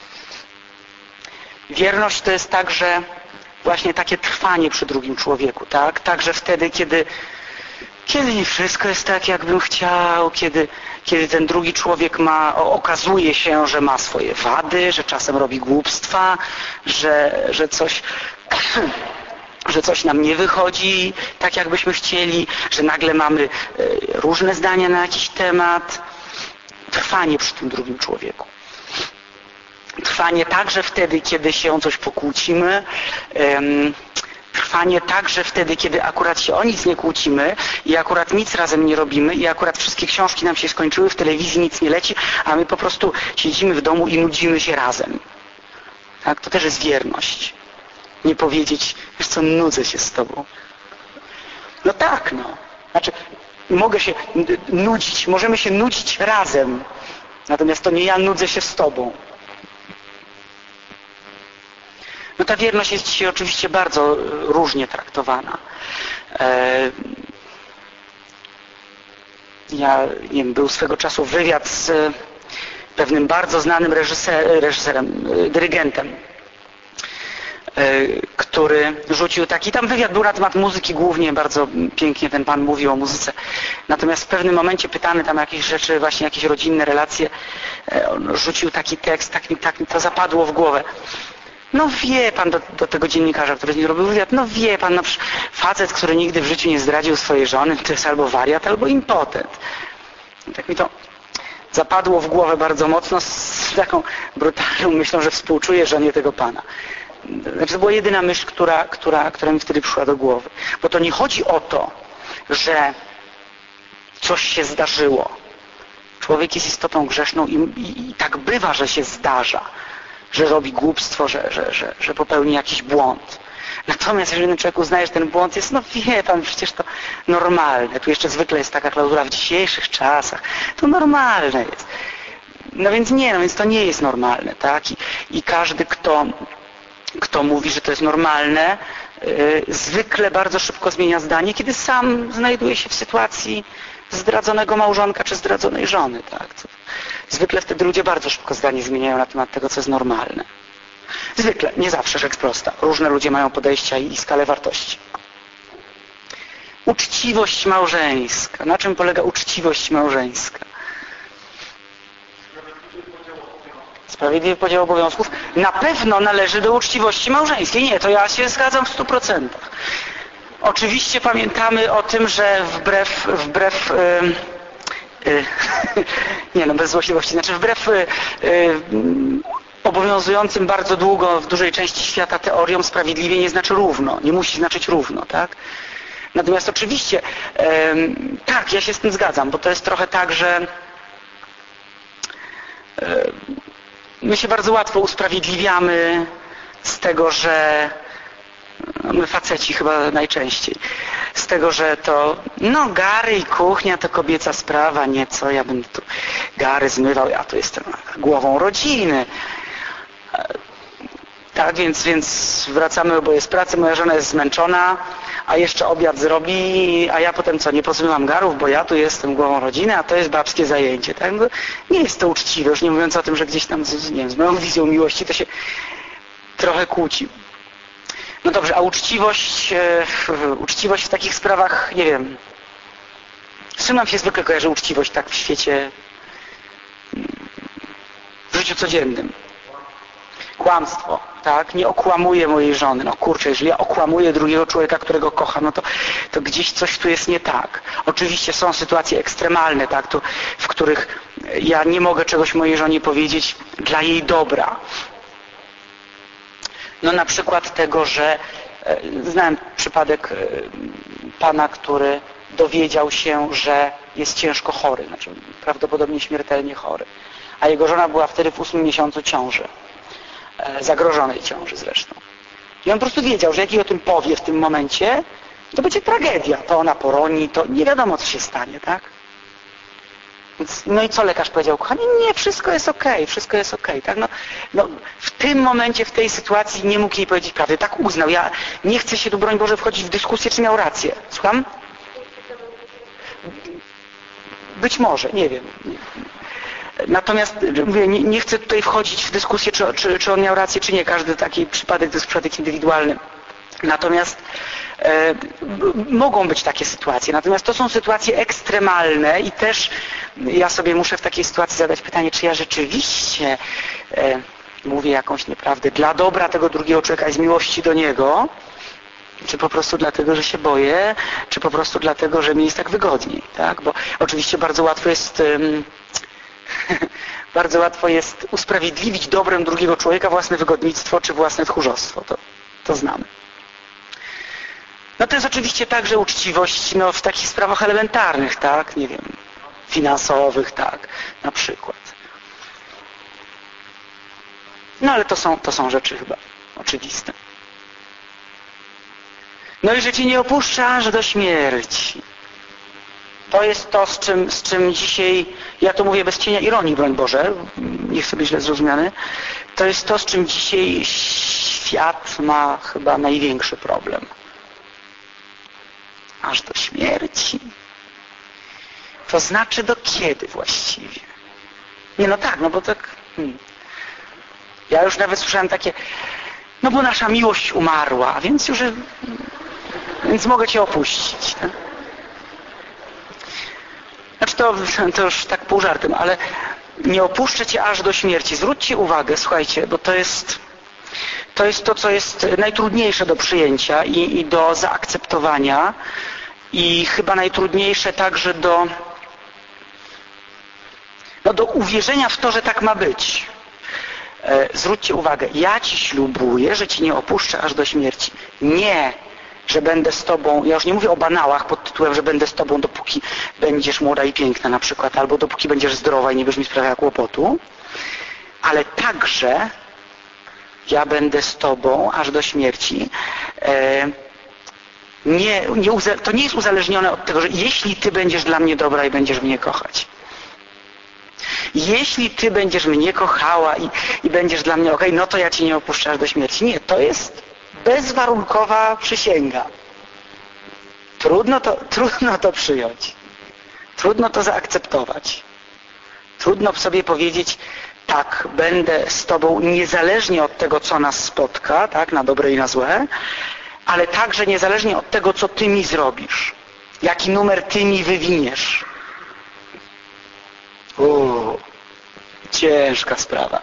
A: Wierność to jest także właśnie takie trwanie przy drugim człowieku, tak? Także wtedy, kiedy nie wszystko jest tak, jakbym chciał, kiedy ten drugi człowiek okazuje się, że ma swoje wady, że czasem robi głupstwa, że coś nam nie wychodzi tak, jakbyśmy chcieli, że nagle mamy różne zdania na jakiś temat. Trwanie przy tym drugim człowieku. Trwanie także wtedy, kiedy się o coś pokłócimy. Trwanie także wtedy, kiedy akurat się o nic nie kłócimy i akurat nic razem nie robimy i akurat wszystkie książki nam się skończyły, w telewizji nic nie leci, a my po prostu siedzimy w domu i nudzimy się razem. Tak? To też jest wierność. Nie powiedzieć, wiesz co, nudzę się z tobą. No tak, no. Znaczy, mogę się nudzić, możemy się nudzić razem. Natomiast to nie ja nudzę się z tobą. No ta wierność jest dzisiaj oczywiście bardzo różnie traktowana. Ja, nie wiem, był swego czasu wywiad z pewnym bardzo znanym reżyserem, dyrygentem, który rzucił taki, tam wywiad był na temat muzyki głównie, bardzo pięknie ten pan mówił o muzyce. Natomiast w pewnym momencie pytany tam jakieś rzeczy, właśnie jakieś rodzinne relacje, on rzucił taki tekst, tak mi to zapadło w głowę. No wie pan do tego dziennikarza, który z nim robił wywiad, no wie pan, no facet, który nigdy w życiu nie zdradził swojej żony, to jest albo wariat, albo impotent. Tak mi to zapadło w głowę bardzo mocno z taką brutalną myślą, że współczuję żonie tego pana. Znaczy to była jedyna myśl, która mi wtedy przyszła do głowy. Bo to nie chodzi o to, że coś się zdarzyło. Człowiek jest istotą grzeszną i tak bywa, że się zdarza, że robi głupstwo, że popełni jakiś błąd. Natomiast jeżeli jeden człowiek uznaje, że ten błąd jest, no wie pan, przecież to normalne. Tu jeszcze zwykle jest taka klauzula w dzisiejszych czasach. To normalne jest. No więc to nie jest normalne, tak? I każdy, kto mówi, że to jest normalne, zwykle bardzo szybko zmienia zdanie, kiedy sam znajduje się w sytuacji zdradzonego małżonka czy zdradzonej żony, tak? Zwykle wtedy ludzie bardzo szybko zdanie zmieniają na temat tego, co jest normalne. Zwykle, nie zawsze, rzecz prosta. Różne ludzie mają podejścia i skalę wartości. Uczciwość małżeńska. Na czym polega uczciwość małżeńska? Sprawiedliwy podział obowiązków na pewno należy do uczciwości małżeńskiej. Nie, to ja się zgadzam w 100%. Oczywiście pamiętamy o tym, że wbrew bez złośliwości, znaczy wbrew obowiązującym bardzo długo w dużej części świata teoriom sprawiedliwie nie znaczy równo, nie musi znaczyć równo, tak? Natomiast oczywiście tak, ja się z tym zgadzam, bo to jest trochę tak, że my się bardzo łatwo usprawiedliwiamy z tego, że my faceci chyba najczęściej, z tego, że to gary i kuchnia to kobieca sprawa, nieco, ja bym tu gary zmywał, ja tu jestem głową rodziny. Tak, więc wracamy oboje z pracy, moja żona jest zmęczona, a jeszcze obiad zrobi, a ja potem co, nie pozmywam garów, bo ja tu jestem głową rodziny, a to jest babskie zajęcie. Tak? No, nie jest to uczciwe, już nie mówiąc o tym, że gdzieś tam nie wiem, z moją wizją miłości to się trochę kłóci. No dobrze, a uczciwość w takich sprawach, nie wiem, z czym nam się zwykle kojarzy uczciwość tak w świecie, w życiu codziennym? Kłamstwo, tak? Nie okłamuję mojej żony. No kurczę, jeżeli ja okłamuję drugiego człowieka, którego kocham, no to gdzieś coś tu jest nie tak. Oczywiście są sytuacje ekstremalne, tak? W których ja nie mogę czegoś mojej żonie powiedzieć dla jej dobra. No na przykład tego, że znałem przypadek pana, który dowiedział się, że jest ciężko chory, znaczy prawdopodobnie śmiertelnie chory. A jego żona była wtedy w 8 miesiącu ciąży. Zagrożonej ciąży zresztą. I on po prostu wiedział, że jak jej o tym powie w tym momencie, to będzie tragedia. To ona poroni, to nie wiadomo, co się stanie, tak? Więc, no i co lekarz powiedział? Kochani, nie, wszystko jest okej, wszystko jest okej, tak? No, w tym momencie, w tej sytuacji nie mógł jej powiedzieć prawdy. Tak uznał. Ja nie chcę się tu, broń Boże, wchodzić w dyskusję, czy miał rację. Słucham? Być może, nie wiem. Natomiast mówię, nie chcę tutaj wchodzić w dyskusję, czy on miał rację, czy nie. Każdy taki przypadek to jest przypadek indywidualny. Natomiast mogą być takie sytuacje. Natomiast to są sytuacje ekstremalne i też ja sobie muszę w takiej sytuacji zadać pytanie, czy ja rzeczywiście mówię jakąś nieprawdę dla dobra tego drugiego człowieka i z miłości do niego, czy po prostu dlatego, że się boję, czy po prostu dlatego, że mi jest tak wygodniej. Tak? Bo oczywiście bardzo łatwo jest usprawiedliwić dobrem drugiego człowieka własne wygodnictwo czy własne tchórzostwo. To znamy. No to jest oczywiście także uczciwość w takich sprawach elementarnych, tak? Nie wiem, finansowych, tak, na przykład. No ale to są rzeczy chyba oczywiste. No i że Cię nie opuszczasz do śmierci. To jest to, z czym dzisiaj, ja to mówię bez cienia ironii, broń Boże, nie chcę być źle zrozumiany, to jest to, z czym dzisiaj świat ma chyba największy problem. Aż do śmierci. To znaczy do kiedy właściwie? Nie, no tak, no bo tak... Ja już nawet słyszałem takie, no bo nasza miłość umarła, więc mogę Cię opuścić. Tak? Znaczy to już tak pół żartem, ale nie opuszczę Cię aż do śmierci. Zwróćcie uwagę, słuchajcie, bo to jest to, co jest najtrudniejsze do przyjęcia i do zaakceptowania i chyba najtrudniejsze także do uwierzenia w to, że tak ma być. Zwróćcie uwagę, ja Ci ślubuję, że Cię nie opuszczę aż do śmierci. Nie, że będę z Tobą, ja już nie mówię o banałach pod tytułem, że będę z Tobą dopóki będziesz młoda i piękna na przykład, albo dopóki będziesz zdrowa i nie będziesz mi sprawiała kłopotu, ale także ja będę z Tobą aż do śmierci. To nie jest uzależnione od tego, że jeśli Ty będziesz dla mnie dobra i będziesz mnie kochać. Jeśli Ty będziesz mnie kochała i będziesz dla mnie okej, no to ja Cię nie opuszczę aż do śmierci. Nie, to jest bezwarunkowa przysięga. Trudno to przyjąć. Trudno to zaakceptować. Trudno sobie powiedzieć, tak, będę z Tobą niezależnie od tego, co nas spotka, tak, na dobre i na złe, ale także niezależnie od tego, co Ty mi zrobisz. Jaki numer Ty mi wywiniesz. Ciężka sprawa.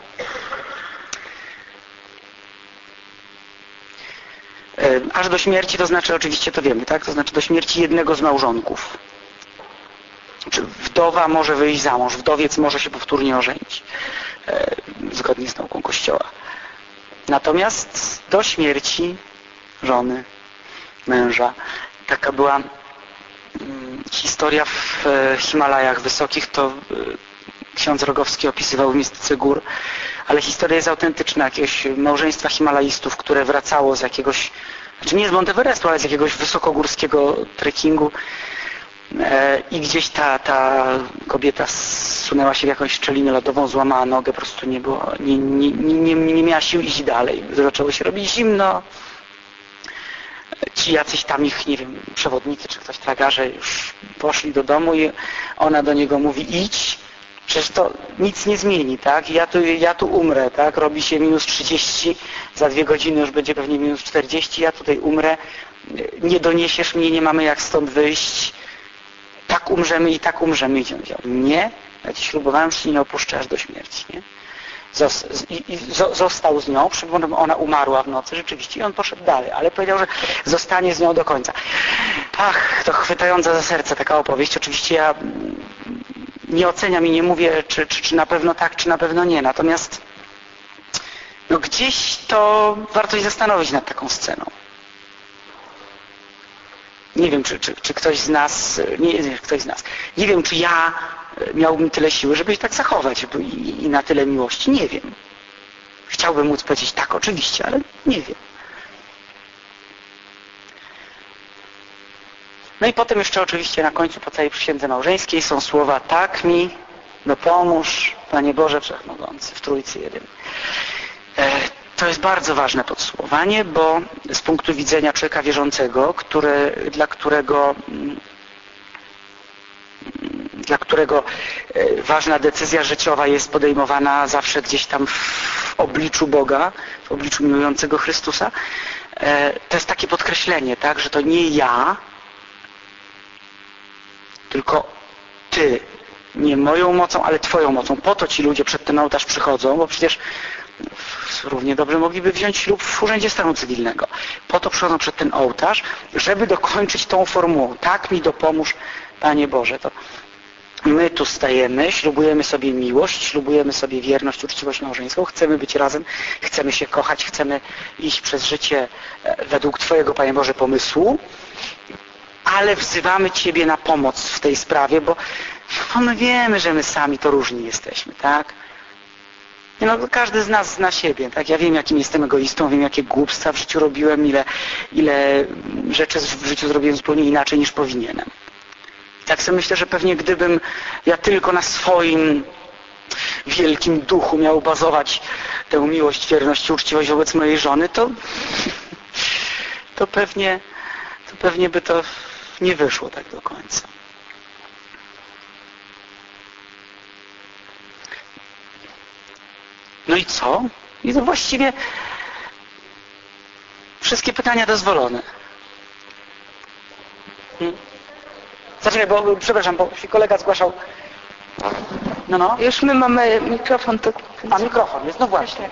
A: Aż do śmierci to znaczy, oczywiście to wiemy, tak? To znaczy do śmierci jednego z małżonków. Czy wdowa może wyjść za mąż, wdowiec może się powtórnie ożenić. Zgodnie z nauką Kościoła. Natomiast do śmierci żony, męża. Taka była historia w Himalajach Wysokich, to ksiądz Rogowski opisywał w Mistyce Gór, ale historia jest autentyczna, jakiegoś małżeństwa himalajstów, które wracało z jakiegoś, znaczy nie z Monteverestu, ale z jakiegoś wysokogórskiego trekkingu i gdzieś ta kobieta zsunęła się w jakąś szczelinę lodową, złamała nogę, po prostu nie miała sił iść dalej. Zaczęło się robić zimno. ci jacyś tam ich, nie wiem, przewodnicy czy ktoś, tragarze już poszli do domu i ona do niego mówi idź, przecież to nic nie zmieni, tak? Ja tu umrę, tak? Robi się -30, za 2 godziny już będzie pewnie -40, ja tutaj umrę, nie doniesiesz mnie, nie mamy jak stąd wyjść, tak umrzemy i tak umrzemy. I nie, ja ci ślubowałem, że ci nie opuszczę aż do śmierci, nie? Został z nią, przypomnę, ona umarła w nocy rzeczywiście i on poszedł dalej, ale powiedział, że zostanie z nią do końca. Ach, to chwytająca za serce taka opowieść. Oczywiście ja nie oceniam i nie mówię, czy na pewno tak, czy na pewno nie. Natomiast no gdzieś to warto się zastanowić nad taką sceną. Nie wiem, czy ktoś z nas, nie wiem, czy ja miałbym tyle siły, żeby się tak zachować i na tyle miłości. Nie wiem. Chciałbym móc powiedzieć tak, oczywiście, ale nie wiem. No i potem jeszcze oczywiście na końcu po całej przysiędze małżeńskiej są słowa tak mi dopomóż, Panie Boże Wszechmogący, w Trójcy Jedyny. To jest bardzo ważne podsumowanie, bo z punktu widzenia człowieka wierzącego, dla którego ważna decyzja życiowa jest podejmowana zawsze gdzieś tam w obliczu Boga, w obliczu miłującego Chrystusa, to jest takie podkreślenie, tak, że to nie ja, tylko Ty, nie moją mocą, ale Twoją mocą. Po to ci ludzie przed ten ołtarz przychodzą, bo przecież równie dobrze mogliby wziąć ślub w urzędzie stanu cywilnego. Po to przychodzą przed ten ołtarz, żeby dokończyć tą formułą. Tak mi dopomóż, Panie Boże. To my tu stajemy, ślubujemy sobie miłość, ślubujemy sobie wierność, uczciwość małżeńską, chcemy być razem, chcemy się kochać, chcemy iść przez życie według Twojego, Panie Boże, pomysłu, ale wzywamy Ciebie na pomoc w tej sprawie, bo my wiemy, że my sami to różni jesteśmy, tak? No, każdy z nas zna siebie, tak? Ja wiem, jakim jestem egoistą, wiem, jakie głupstwa w życiu robiłem, ile rzeczy w życiu zrobiłem zupełnie inaczej niż powinienem. Tak sobie myślę, że pewnie gdybym ja tylko na swoim wielkim duchu miał bazować tę miłość, wierność i uczciwość wobec mojej żony, to pewnie by to nie wyszło tak do końca. No i co? I to właściwie wszystkie pytania dozwolone. Zaczekaj, bo przepraszam, bo się kolega zgłaszał. No.
B: Już my mamy mikrofon.
A: A mikrofon jest, no właśnie.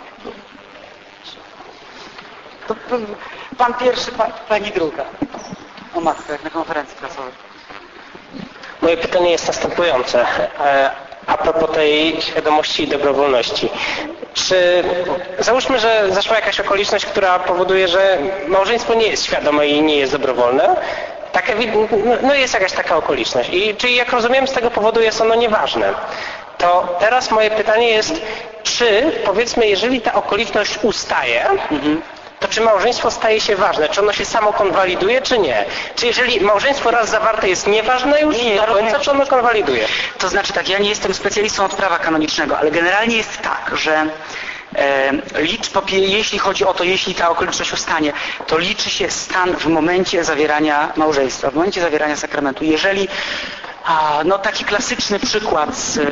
A: To pan pierwszy, pani druga. O matko, jak na konferencji prasowej.
C: Moje pytanie jest następujące. A propos tej świadomości i dobrowolności. Czy załóżmy, że zaszła jakaś okoliczność, która powoduje, że małżeństwo nie jest świadome i nie jest dobrowolne? No jest jakaś taka okoliczność. Czyli jak rozumiem, z tego powodu jest ono nieważne. To teraz moje pytanie jest, czy powiedzmy, jeżeli ta okoliczność ustaje, to czy małżeństwo staje się ważne? Czy ono się samo konwaliduje, czy nie? Czy jeżeli małżeństwo raz zawarte jest nieważne już do końca, czy ono konwaliduje?
A: To znaczy tak, ja nie jestem specjalistą od prawa kanonicznego, ale generalnie jest tak, że jeśli chodzi o to, jeśli ta okoliczność ustanie, to liczy się stan w momencie zawierania małżeństwa, w momencie zawierania sakramentu. Jeżeli, no taki klasyczny przykład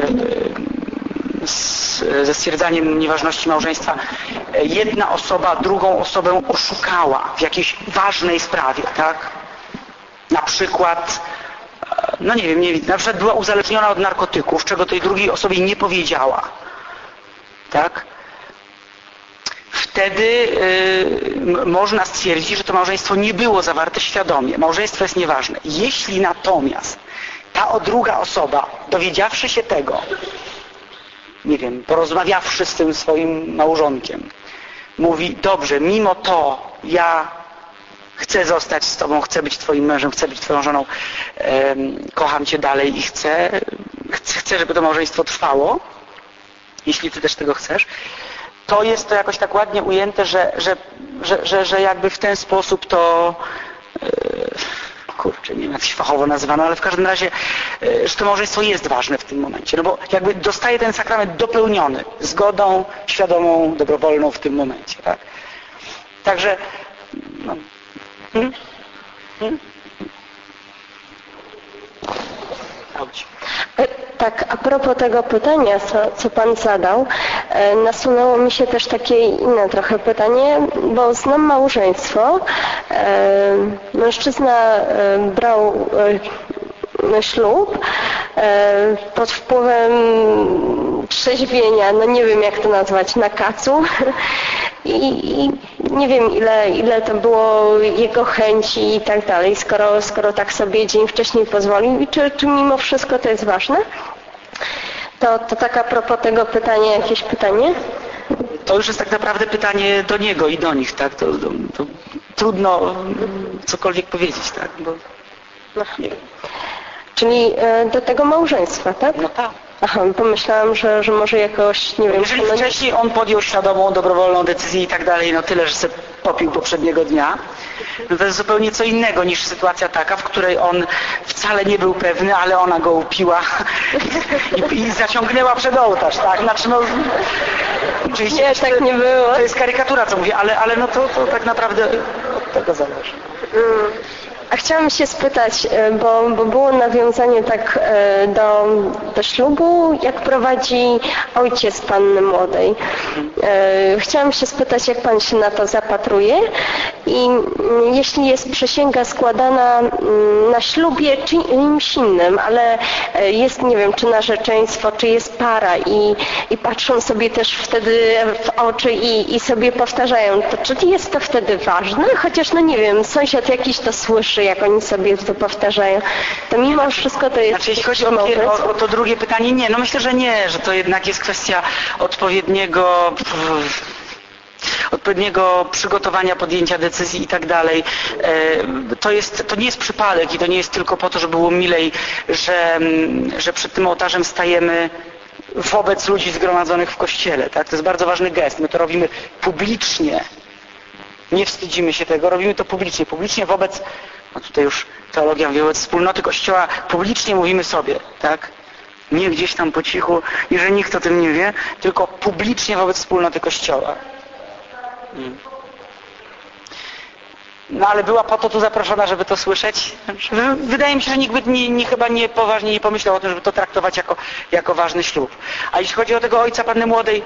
A: ze stwierdzaniem nieważności małżeństwa, jedna osoba drugą osobę oszukała w jakiejś ważnej sprawie, tak? Na przykład, no nie wiem, na przykład była uzależniona od narkotyków, czego tej drugiej osobie nie powiedziała, tak? Wtedy można stwierdzić, że to małżeństwo nie było zawarte świadomie. Małżeństwo jest nieważne. Jeśli natomiast ta druga osoba, dowiedziawszy się tego, nie wiem, porozmawiawszy z tym swoim małżonkiem, mówi, dobrze, mimo to ja chcę zostać z Tobą, chcę być Twoim mężem, chcę być Twoją żoną, kocham Cię dalej i chcę, żeby to małżeństwo trwało, jeśli Ty też tego chcesz, to jest to jakoś tak ładnie ujęte, że jakby w ten sposób to nie wiem jak się fachowo nazywano, ale w każdym razie, że to małżeństwo jest ważne w tym momencie, no bo jakby dostaje ten sakrament dopełniony zgodą świadomą, dobrowolną w tym momencie, tak? Także
B: Tak, a propos tego pytania, co Pan zadał, nasunęło mi się też takie inne trochę pytanie, bo znam małżeństwo. Mężczyzna brał ślub pod wpływem trzeźwienia, no nie wiem jak to nazwać, na kacu i nie wiem ile to było jego chęci i tak dalej, skoro tak sobie dzień wcześniej pozwolił i czy mimo wszystko to jest ważne? To tak a propos tego pytania, jakieś pytanie?
A: To już jest tak naprawdę pytanie do niego i do nich, tak? To trudno cokolwiek powiedzieć, tak? Bo nie wiem.
B: Czyli do tego małżeństwa, tak?
A: No tak.
B: Aha, pomyślałam, że może jakoś, nie wiem...
A: Jeżeli wcześniej on podjął świadomą, dobrowolną decyzję i tak dalej, no tyle, że sobie popił poprzedniego dnia, no to jest zupełnie co innego niż sytuacja taka, w której on wcale nie był pewny, ale ona go upiła i zaciągnęła przed ołtarz, tak? Znaczy no... Oczywiście
B: nie, tak nie było.
A: To jest karykatura, co mówię, ale no to tak naprawdę od tego zależy.
B: A chciałam się spytać, bo było nawiązanie tak do ślubu, jak prowadzi ojciec panny młodej. Chciałam się spytać, jak pan się na to zapatruje i jeśli jest przysięga składana na ślubie czymś innym, ale jest, nie wiem, czy narzeczeństwo, czy jest para i patrzą sobie też wtedy w oczy i sobie powtarzają, to czy jest to wtedy ważne? Chociaż, no nie wiem, sąsiad jakiś to słyszy, jak oni sobie to powtarzają, to mimo wszystko to jest...
A: Znaczy, jeśli chodzi o to drugie pytanie, nie. No myślę, że nie, że to jednak jest kwestia odpowiedniego przygotowania, podjęcia decyzji i tak dalej. To nie jest przypadek i to nie jest tylko po to, żeby było milej, że przed tym ołtarzem stajemy wobec ludzi zgromadzonych w kościele. Tak? To jest bardzo ważny gest. My to robimy publicznie. Nie wstydzimy się tego, robimy to publicznie. Publicznie wobec, no tutaj już teologia mówi, wobec wspólnoty Kościoła, publicznie mówimy sobie, tak? Nie gdzieś tam po cichu i że nikt o tym nie wie, tylko publicznie wobec wspólnoty Kościoła. No ale była po to tu zaproszona, żeby to słyszeć. Wydaje mi się, że nikt by chyba poważnie nie pomyślał o tym, żeby to traktować jako ważny ślub. A jeśli chodzi o tego ojca panny młodej...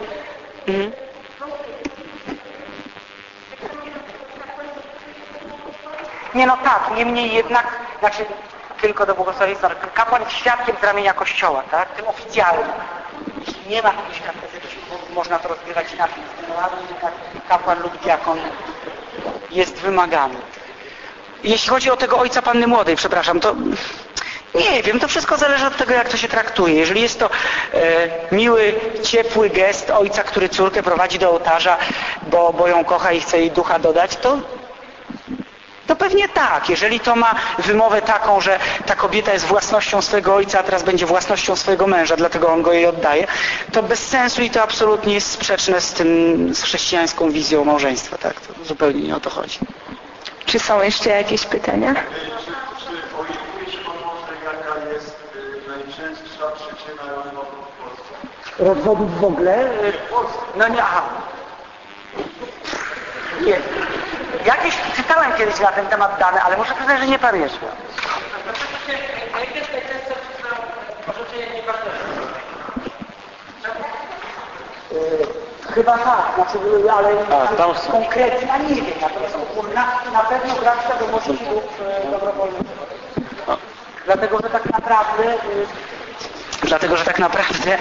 A: Nie, no tak, niemniej jednak, znaczy tylko do błogosławieństwa, kapłan jest świadkiem z ramienia Kościoła, tak? Tym oficjalnym. Jeśli nie ma jakiejś katechety, można to rozgrywać inaczej. Kapłan lub diakon jest wymagany. Jeśli chodzi o tego ojca panny młodej, przepraszam, to nie wiem, to wszystko zależy od tego, jak to się traktuje. Jeżeli jest to miły, ciepły gest ojca, który córkę prowadzi do ołtarza, bo ją kocha i chce jej ducha dodać, to pewnie tak. Jeżeli to ma wymowę taką, że ta kobieta jest własnością swojego ojca, a teraz będzie własnością swojego męża, dlatego on go jej oddaje, to bez sensu i to absolutnie jest sprzeczne z chrześcijańską wizją małżeństwa. Tak? To zupełnie nie o to chodzi.
D: Czy są jeszcze jakieś pytania?
E: Czy orientuje się Pan może, jaka jest najczęstsza przyczyna rozwodu w Polsce?
A: Rozwodów w ogóle? No nie, aha. Nie. Jakieś czytałem kiedyś na ten temat dane, ale muszę przyznać, że nie pamiętam. Chyba tak, znaczy, ale konkretnie, ja nie wiem, natomiast na pewno brak świadomości lub dobrowolnych. Dlatego, że tak naprawdę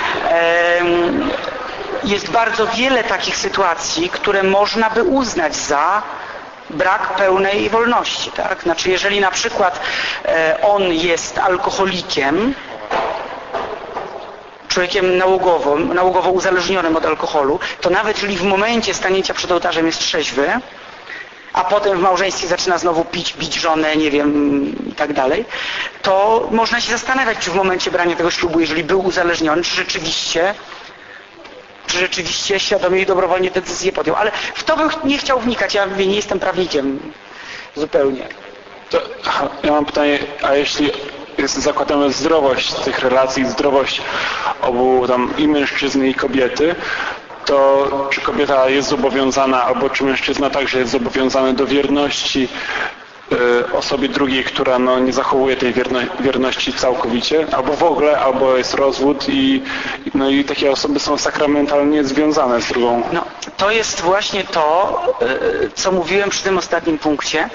A: jest bardzo wiele takich sytuacji, które można by uznać za brak pełnej wolności. Tak? Znaczy, jeżeli na przykład on jest alkoholikiem, człowiekiem nałogowo uzależnionym od alkoholu, to nawet jeżeli w momencie stanięcia przed ołtarzem jest trzeźwy, a potem w małżeństwie zaczyna znowu pić, bić żonę, nie wiem, i tak dalej, to można się zastanawiać, czy w momencie brania tego ślubu, jeżeli był uzależniony, czy rzeczywiście świadomie i dobrowolnie decyzję podjął. Ale w to bym nie chciał wnikać, ja mówię, nie jestem prawnikiem zupełnie.
F: Ja mam pytanie, a jeśli zakładamy zdrowość tych relacji, zdrowość obu tam i mężczyzny i kobiety, to czy kobieta jest zobowiązana, albo czy mężczyzna także jest zobowiązany do wierności osobie drugiej, która nie zachowuje tej wierności całkowicie, albo w ogóle, albo jest rozwód i takie osoby są sakramentalnie związane z drugą.
A: No, to jest właśnie to, co mówiłem przy tym ostatnim punkcie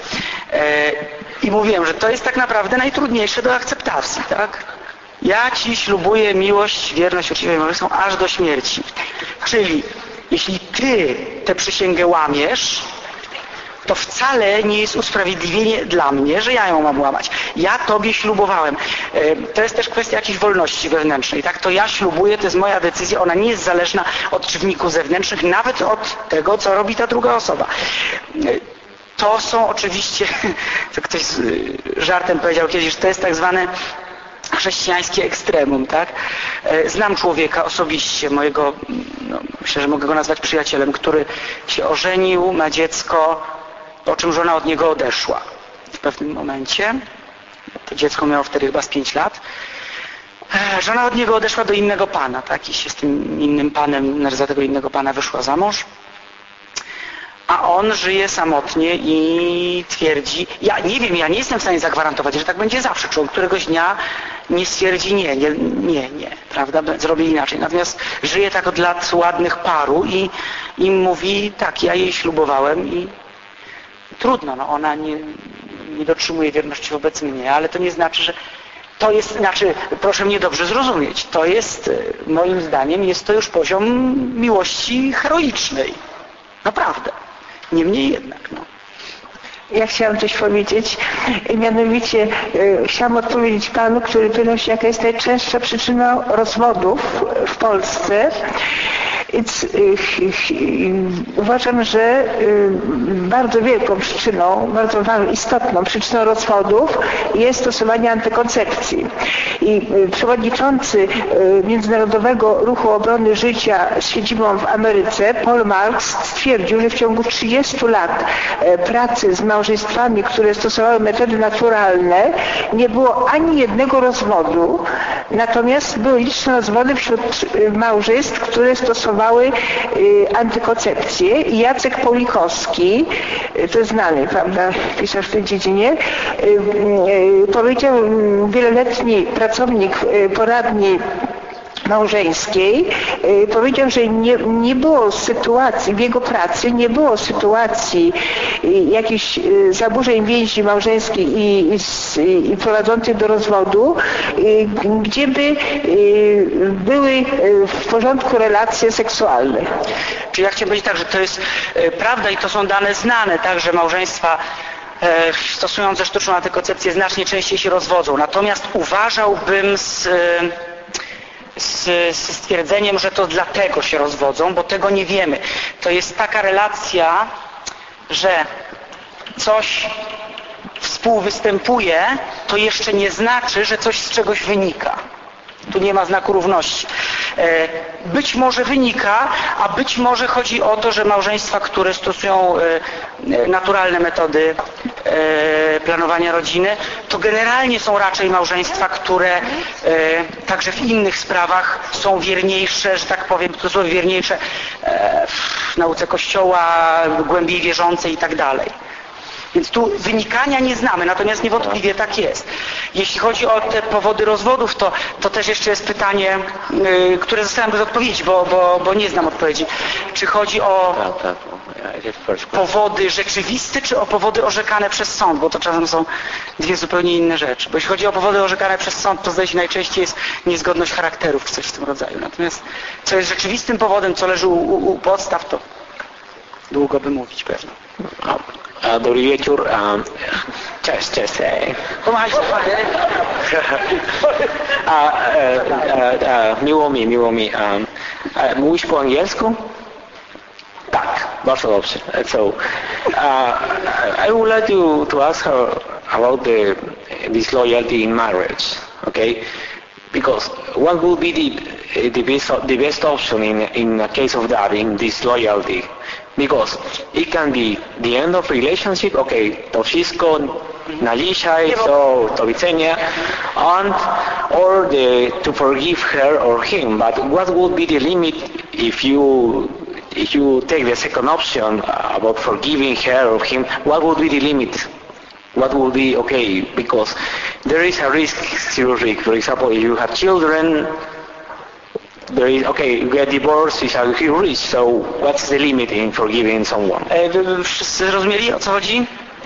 A: i mówiłem, że to jest tak naprawdę najtrudniejsze do akceptacji, tak? Ja Ci ślubuję miłość, wierność, uczciwość małżeńską aż do śmierci. Czyli jeśli Ty tę przysięgę łamiesz, to wcale nie jest usprawiedliwienie dla mnie, że ja ją mam łamać. Ja Tobie ślubowałem. To jest też kwestia jakiejś wolności wewnętrznej. Tak? To ja ślubuję, to jest moja decyzja, ona nie jest zależna od czynników zewnętrznych, nawet od tego, co robi ta druga osoba. To są oczywiście, to ktoś żartem powiedział kiedyś, że to jest tak zwane chrześcijańskie ekstremum, tak? Znam człowieka osobiście, mojego, myślę, że mogę go nazwać przyjacielem, który się ożenił, ma dziecko, po czym żona od niego odeszła. W pewnym momencie, to dziecko miało wtedy chyba z 5 lat, żona od niego odeszła do innego pana, tak? I się z tym innym panem, za tego innego pana wyszła za mąż. A on żyje samotnie i twierdzi, ja nie wiem, ja nie jestem w stanie zagwarantować, że tak będzie zawsze, czy on któregoś dnia nie stwierdzi nie, prawda, zrobię inaczej. Natomiast żyje tak od lat ładnych paru i mówi, tak, ja jej ślubowałem i trudno, ona nie dotrzymuje wierności wobec mnie, ale to nie znaczy, że to jest, proszę mnie dobrze zrozumieć, to jest, moim zdaniem, jest to już poziom miłości heroicznej. Naprawdę. Niemniej jednak,
D: Ja chciałam coś powiedzieć, mianowicie chciałam odpowiedzieć panu, który pytał się, jaka jest najczęstsza przyczyna rozwodów w Polsce. Więc uważam, że bardzo wielką przyczyną, bardzo istotną przyczyną rozwodów jest stosowanie antykoncepcji. I przewodniczący Międzynarodowego Ruchu Obrony Życia z siedzibą w Ameryce, Paul Marks, stwierdził, że w ciągu 30 lat pracy z małżeństwami, które stosowały metody naturalne, nie było ani jednego rozwodu, natomiast były liczne rozwody wśród małżeństw, które stosowały antykoncepcję. I Jacek Paulikowski, to jest znany, prawda, pisarz w tej dziedzinie, powiedział, wieloletni pracownik poradni małżeńskiej, powiedział, że nie było sytuacji, w jego pracy nie było sytuacji jakichś zaburzeń więzi małżeńskiej i prowadzących do rozwodu, gdzie by były w porządku relacje seksualne.
A: Czyli ja chciałem powiedzieć tak, że to jest prawda i to są dane znane, tak, że małżeństwa stosujące sztuczną antykoncepcję znacznie częściej się rozwodzą. Natomiast uważałbym z stwierdzeniem, że to dlatego się rozwodzą, bo tego nie wiemy. To jest taka relacja, że coś współwystępuje, to jeszcze nie znaczy, że coś z czegoś wynika. Tu nie ma znaku równości. Być może wynika, a być może chodzi o to, że małżeństwa, które stosują naturalne metody planowania rodziny, to generalnie są raczej małżeństwa, które także w innych sprawach są wierniejsze, że tak powiem, to są wierniejsze w nauce Kościoła, głębiej wierzące i tak dalej. Więc tu wynikania nie znamy, natomiast niewątpliwie tak jest. Jeśli chodzi o te powody rozwodów, to też jeszcze jest pytanie, które zostałem bez odpowiedzi, bo nie znam odpowiedzi. Czy chodzi o powody rzeczywiste, czy o powody orzekane przez sąd? Bo to czasem są dwie zupełnie inne rzeczy. Bo jeśli chodzi o powody orzekane przez sąd, to zdaje się najczęściej jest niezgodność charakterów, czy coś w tym rodzaju. Natomiast co jest rzeczywistym powodem, co leży u podstaw, to długo by mówić pewno.
G: Dobry wieczór. Cześć. Miło mi. Mówisz po angielsku? Tak, bardzo dobrze. So, I would like to ask her about disloyalty in marriage, okay? Because what would be the best option in a case of that, in disloyalty? Because it can be the end of relationship, okay, to wszystko, na dzisiaj, do widzenia, or to forgive her or him. But what would be the limit if you if you take the second option about forgiving her or him, what would be the limit? What would be okay? Because there is a risk, serious risk. For example, if you have children, there is, okay, you get divorced, it's a huge risk. So what's the limit in forgiving someone?
A: Wszyscy zrozumieli, o co chodzi?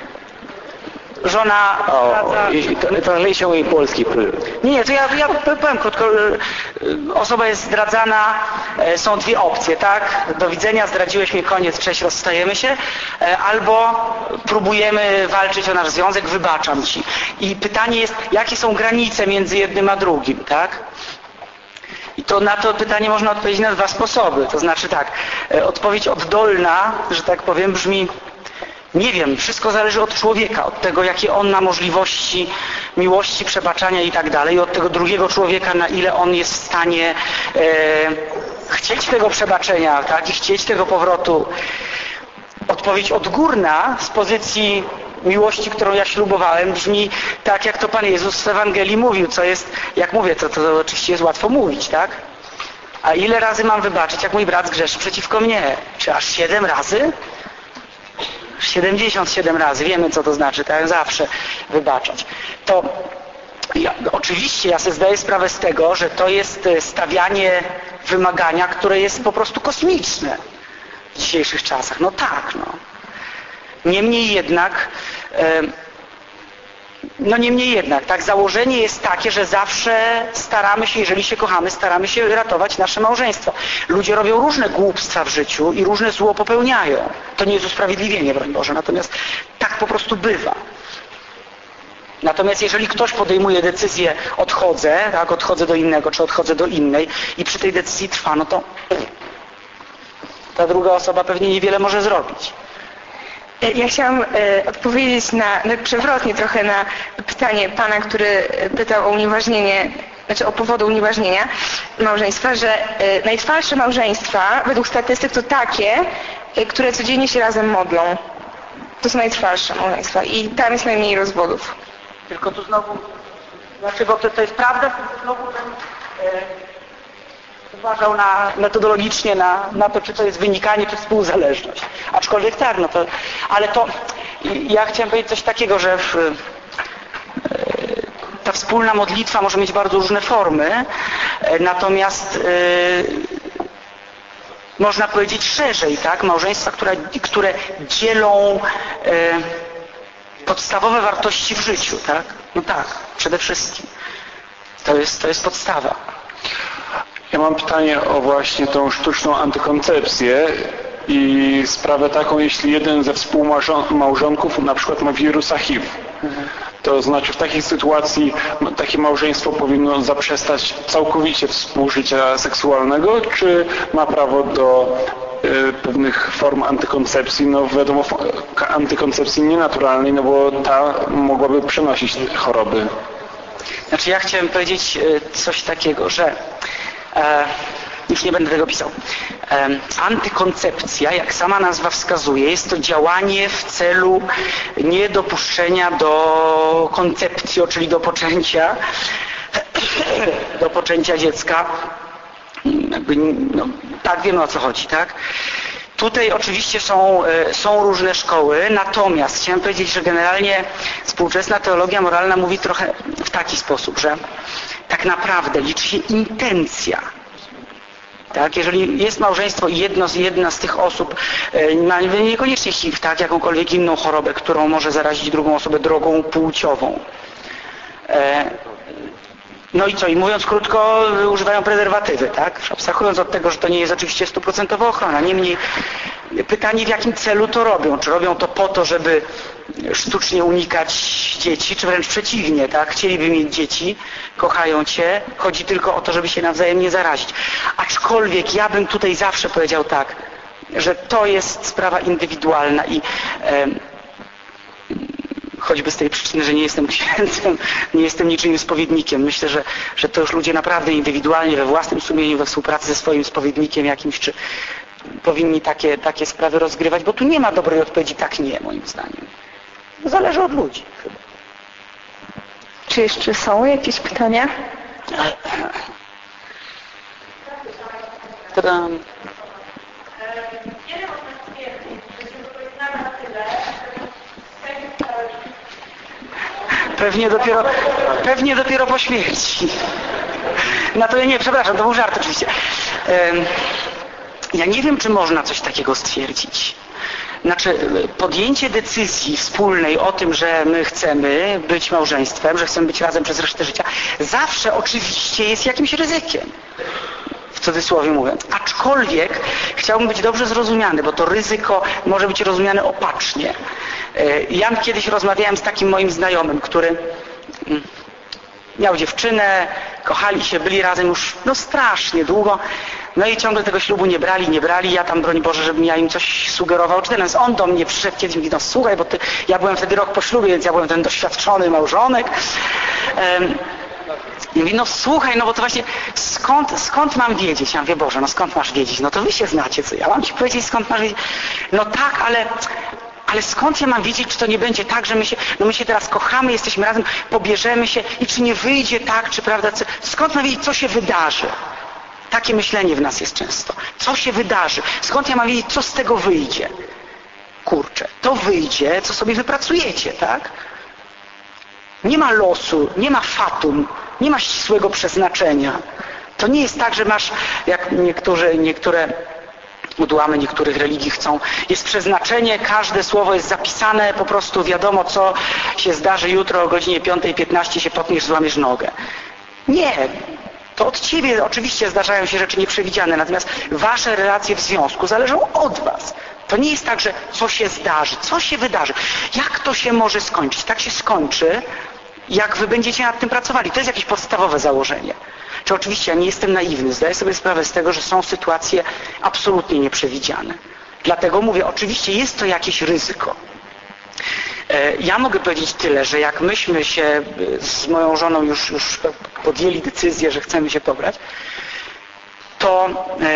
A: Żona
G: Translation in polski.
A: Nie, to ja powiem krótko. Osoba jest zdradzana, są dwie opcje, tak? Do widzenia, zdradziłeś mnie, koniec, cześć, rozstajemy się. Albo próbujemy walczyć o nasz związek, wybaczam ci. I pytanie jest, jakie są granice między jednym a drugim, tak? I to na to pytanie można odpowiedzieć na dwa sposoby. To znaczy tak, odpowiedź oddolna, że tak powiem, brzmi: nie wiem, wszystko zależy od człowieka, od tego, jakie on ma możliwości miłości, przebaczania i tak dalej, od tego drugiego człowieka, na ile on jest w stanie chcieć tego przebaczenia, tak, i chcieć tego powrotu. Odpowiedź odgórna z pozycji miłości, którą ja ślubowałem, brzmi tak, jak to Pan Jezus w Ewangelii mówił, co jest, jak mówię, to oczywiście jest łatwo mówić, tak? A ile razy mam wybaczyć, jak mój brat zgrzeszy przeciwko mnie? Czy aż 7 razy? 77 razy, wiemy co to znaczy, tak? Zawsze wybaczać. To oczywiście ja sobie zdaję sprawę z tego, że to jest stawianie wymagania, które jest po prostu kosmiczne w dzisiejszych czasach. No tak, no. Niemniej jednak, tak, założenie jest takie, że zawsze staramy się, jeżeli się kochamy, staramy się ratować nasze małżeństwa. Ludzie robią różne głupstwa w życiu i różne zło popełniają. To nie jest usprawiedliwienie, broń Boże, natomiast tak po prostu bywa. Natomiast jeżeli ktoś podejmuje decyzję, odchodzę do innego, czy odchodzę do innej i przy tej decyzji trwa, no to ta druga osoba pewnie niewiele może zrobić.
H: Ja chciałam odpowiedzieć przewrotnie trochę na pytanie pana, który pytał o unieważnienie, znaczy o powodu unieważnienia małżeństwa, że najtrwalsze małżeństwa według statystyk to takie, które codziennie się razem modlą. To są najtrwalsze małżeństwa i tam jest najmniej rozwodów.
A: Tylko tu znowu, znaczy, bo to jest prawda, tylko znowu uważał metodologicznie na to, czy to jest wynikanie, czy współzależność. Aczkolwiek tak, no to, ale to ja chciałem powiedzieć coś takiego, że ta wspólna modlitwa może mieć bardzo różne formy, natomiast można powiedzieć szerzej, tak? Małżeństwa, które dzielą podstawowe wartości w życiu, tak? No tak, przede wszystkim. To jest podstawa.
F: Ja mam pytanie o właśnie tą sztuczną antykoncepcję i sprawę taką, jeśli jeden ze współmałżonków na przykład ma wirusa HIV. To znaczy w takiej sytuacji takie małżeństwo powinno zaprzestać całkowicie współżycia seksualnego, czy ma prawo do pewnych form antykoncepcji, no wiadomo, antykoncepcji nienaturalnej, no bo ta mogłaby przenosić choroby.
A: Znaczy ja chciałem powiedzieć coś takiego, że już nie będę tego pisał. Antykoncepcja, jak sama nazwa wskazuje, jest to działanie w celu niedopuszczenia do koncepcji, czyli do poczęcia dziecka. Jakby, no, tak, wiemy o co chodzi, tak? Tutaj oczywiście są różne szkoły, natomiast chciałem powiedzieć, że generalnie współczesna teologia moralna mówi trochę w taki sposób, że tak naprawdę liczy się intencja. Tak? Jeżeli jest małżeństwo i jedna z tych osób ma niekoniecznie HIV, tak? Jakąkolwiek inną chorobę, którą może zarazić drugą osobę drogą płciową. No i co? I mówiąc krótko, używają prezerwatywy, tak? Abstrahując od tego, że to nie jest oczywiście 100% ochrona. Niemniej pytanie, w jakim celu to robią? Czy robią to po to, żeby sztucznie unikać dzieci, czy wręcz przeciwnie, tak? Chcieliby mieć dzieci, kochają Cię, chodzi tylko o to, żeby się nawzajem nie zarazić. Aczkolwiek ja bym tutaj zawsze powiedział tak, że to jest sprawa indywidualna i choćby z tej przyczyny, że nie jestem księdzem, nie jestem niczym spowiednikiem. Myślę, że to już ludzie naprawdę indywidualnie, we własnym sumieniu, we współpracy ze swoim spowiednikiem jakimś, czy powinni takie sprawy rozgrywać, bo tu nie ma dobrej odpowiedzi tak nie, moim zdaniem. Zależy od ludzi chyba.
H: Czy jeszcze są jakieś pytania?
A: Tadam. Pewnie dopiero po śmierci. No to nie, przepraszam, to był żart oczywiście. Ja nie wiem, czy można coś takiego stwierdzić. Znaczy, podjęcie decyzji wspólnej o tym, że my chcemy być małżeństwem, że chcemy być razem przez resztę życia, zawsze oczywiście jest jakimś ryzykiem. W cudzysłowie mówiąc. Aczkolwiek chciałbym być dobrze zrozumiany, bo to ryzyko może być rozumiane opacznie. Ja kiedyś rozmawiałem z takim moim znajomym, który miał dziewczynę, kochali się, byli razem już strasznie długo, no i ciągle tego ślubu nie brali, ja tam, broń Boże, żebym ja im coś sugerował, czy ten, on do mnie przyszedł kiedyś i mówi, słuchaj, bo ja byłem wtedy rok po ślubie, więc ja byłem ten doświadczony małżonek. I mówi, słuchaj, bo to właśnie skąd mam wiedzieć? Ja mówię, Boże, skąd masz wiedzieć? To wy się znacie, co ja mam ci powiedzieć, skąd masz wiedzieć? Tak, ale skąd ja mam wiedzieć, czy to nie będzie tak, że my się teraz kochamy, jesteśmy razem, pobierzemy się i czy nie wyjdzie tak, czy prawda, skąd mam wiedzieć, co się wydarzy? Takie myślenie w nas jest często. Co się wydarzy? Skąd ja mam wiedzieć, co z tego wyjdzie? Kurczę, to wyjdzie, co sobie wypracujecie, tak? Nie ma losu, nie ma fatum, nie ma ścisłego przeznaczenia. To nie jest tak, że masz, jak niektóre odłamy niektórych religii chcą, jest przeznaczenie, każde słowo jest zapisane, po prostu wiadomo, co się zdarzy jutro o godzinie 5:15 się potniesz, złamiesz nogę. Nie. To od ciebie oczywiście zdarzają się rzeczy nieprzewidziane, natomiast wasze relacje w związku zależą od was. To nie jest tak, że co się zdarzy, co się wydarzy. Jak to się może skończyć? Tak się skończy, jak wy będziecie nad tym pracowali. To jest jakieś podstawowe założenie. Czy oczywiście ja nie jestem naiwny, zdaję sobie sprawę z tego, że są sytuacje absolutnie nieprzewidziane. Dlatego mówię, oczywiście jest to jakieś ryzyko. Ja mogę powiedzieć tyle, że jak myśmy się z moją żoną już podjęli decyzję, że chcemy się pobrać, to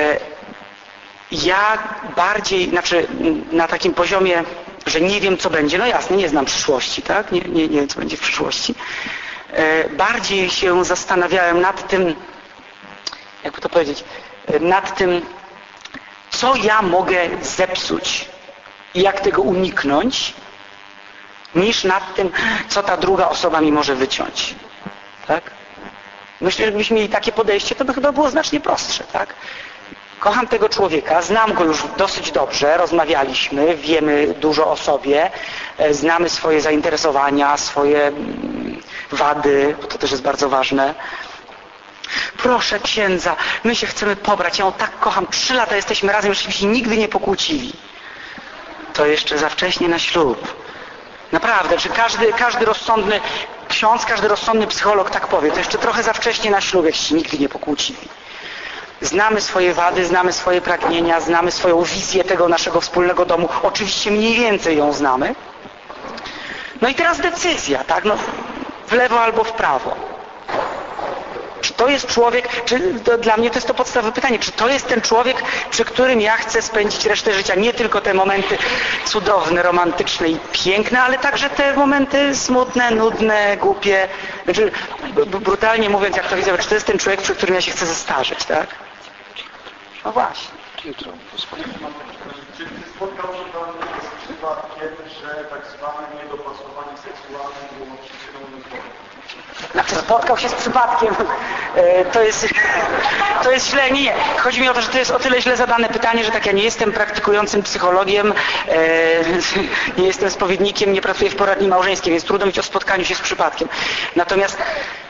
A: ja bardziej, na takim poziomie, że nie wiem, co będzie, jasne, nie znam przyszłości, tak? Nie wiem, co będzie w przyszłości. Bardziej się zastanawiałem nad tym, jakby to powiedzieć, nad tym, co ja mogę zepsuć i jak tego uniknąć, niż nad tym, co ta druga osoba mi może wyciąć. Tak? Myślę, że gdybyśmy mieli takie podejście, to by chyba było znacznie prostsze. Tak? Kocham tego człowieka, znam go już dosyć dobrze, rozmawialiśmy, wiemy dużo o sobie, znamy swoje zainteresowania, swoje wady, bo to też jest bardzo ważne. Proszę księdza, my się chcemy pobrać, ja ją tak kocham, 3 lata jesteśmy razem, żeśmy się nigdy nie pokłócili. To jeszcze za wcześnie na ślub. Naprawdę, czy każdy rozsądny ksiądz, każdy rozsądny psycholog tak powie, to jeszcze trochę za wcześnie na ślub, jak się nigdy nie pokłócili. Znamy swoje wady, znamy swoje pragnienia, znamy swoją wizję tego naszego wspólnego domu. Oczywiście mniej więcej ją znamy. I teraz decyzja, tak? W lewo albo w prawo. Czy to jest człowiek, dla mnie to jest to podstawowe pytanie, czy to jest ten człowiek, przy którym ja chcę spędzić resztę życia, nie tylko te momenty cudowne, romantyczne i piękne, ale także te momenty smutne, nudne, głupie. Brutalnie mówiąc, jak to widzę, czy to jest ten człowiek, przy którym ja się chcę zestarzeć, tak? No właśnie.
E: Czy spotkał się Pan z przypadkiem, że tak zwane niedopasowanie seksualne było przyczyną rozwoju?
A: Spotkał się z przypadkiem. To jest źle. Nie. Chodzi mi o to, że to jest o tyle źle zadane pytanie, że tak ja nie jestem praktykującym psychologiem, nie jestem spowiednikiem, nie pracuję w poradni małżeńskiej, więc trudno mówić o spotkaniu się z przypadkiem. Natomiast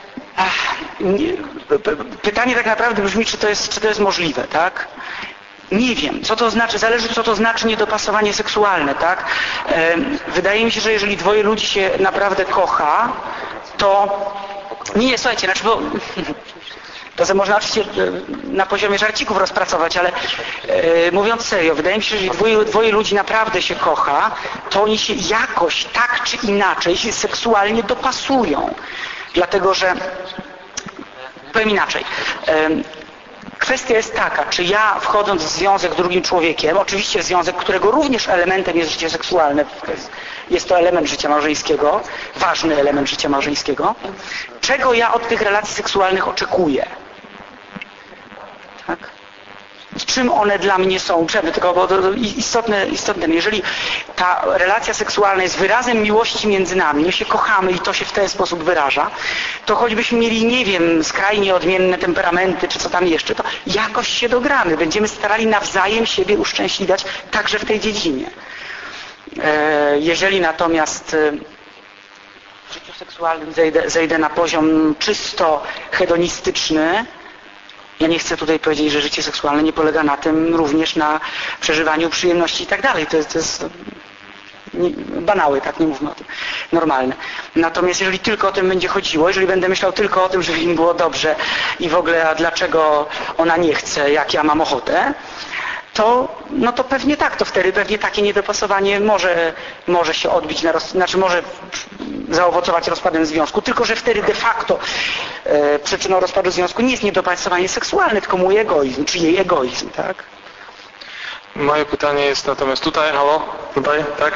A: pytanie tak naprawdę brzmi, czy to jest możliwe, tak? Nie wiem, co to znaczy, zależy co to znaczy niedopasowanie seksualne, tak? Wydaje mi się, że jeżeli 2 ludzi się naprawdę kocha, to... Nie, słuchajcie, bo... To sobie można oczywiście na poziomie żarcików rozpracować, ale mówiąc serio, wydaje mi się, że jeżeli 2 ludzi naprawdę się kocha, to oni się jakoś, tak czy inaczej, się seksualnie dopasują. Dlatego, że... Powiem inaczej. Kwestia jest taka, czy ja wchodząc w związek z drugim człowiekiem, oczywiście związek, którego również elementem jest życie seksualne, jest to element życia małżeńskiego, ważny element życia małżeńskiego, czego ja od tych relacji seksualnych oczekuję? Tak? czym one dla mnie są, tylko bo to istotne, jeżeli ta relacja seksualna jest wyrazem miłości między nami, my się kochamy i to się w ten sposób wyraża, to choćbyśmy mieli, nie wiem, skrajnie odmienne temperamenty, czy co tam jeszcze, to jakoś się dogramy. Będziemy starali nawzajem siebie uszczęśliwiać także w tej dziedzinie. Jeżeli natomiast w życiu seksualnym zejdę na poziom czysto hedonistyczny, ja nie chcę tutaj powiedzieć, że życie seksualne nie polega na tym również na przeżywaniu przyjemności i tak dalej. To jest banały, tak, nie mówmy o tym, normalne. Natomiast jeżeli tylko o tym będzie chodziło, jeżeli będę myślał tylko o tym, żeby im było dobrze i w ogóle a dlaczego ona nie chce, jak ja mam ochotę, to pewnie tak, to wtedy pewnie takie niedopasowanie może się odbić, może zaowocować rozpadem związku, tylko że wtedy de facto przyczyną rozpadu związku nie jest niedopasowanie seksualne, tylko mój egoizm, czy jej egoizm, tak?
I: Moje pytanie jest natomiast tutaj, halo? Tutaj, tak?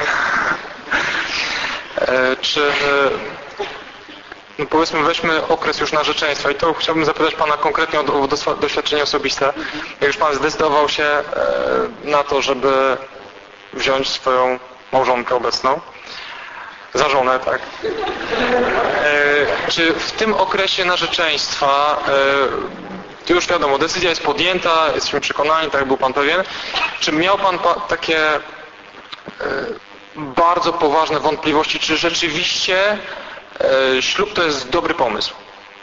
I: No powiedzmy, weźmy okres już narzeczeństwa i to chciałbym zapytać Pana konkretnie o doświadczenie osobiste. Jak już Pan zdecydował się na to, żeby wziąć swoją małżonkę obecną, za żonę, tak? Czy w tym okresie narzeczeństwa, to już wiadomo, decyzja jest podjęta, jesteśmy przekonani, tak jak był Pan pewien, czy miał Pan takie bardzo poważne wątpliwości, czy rzeczywiście ślub to jest dobry pomysł?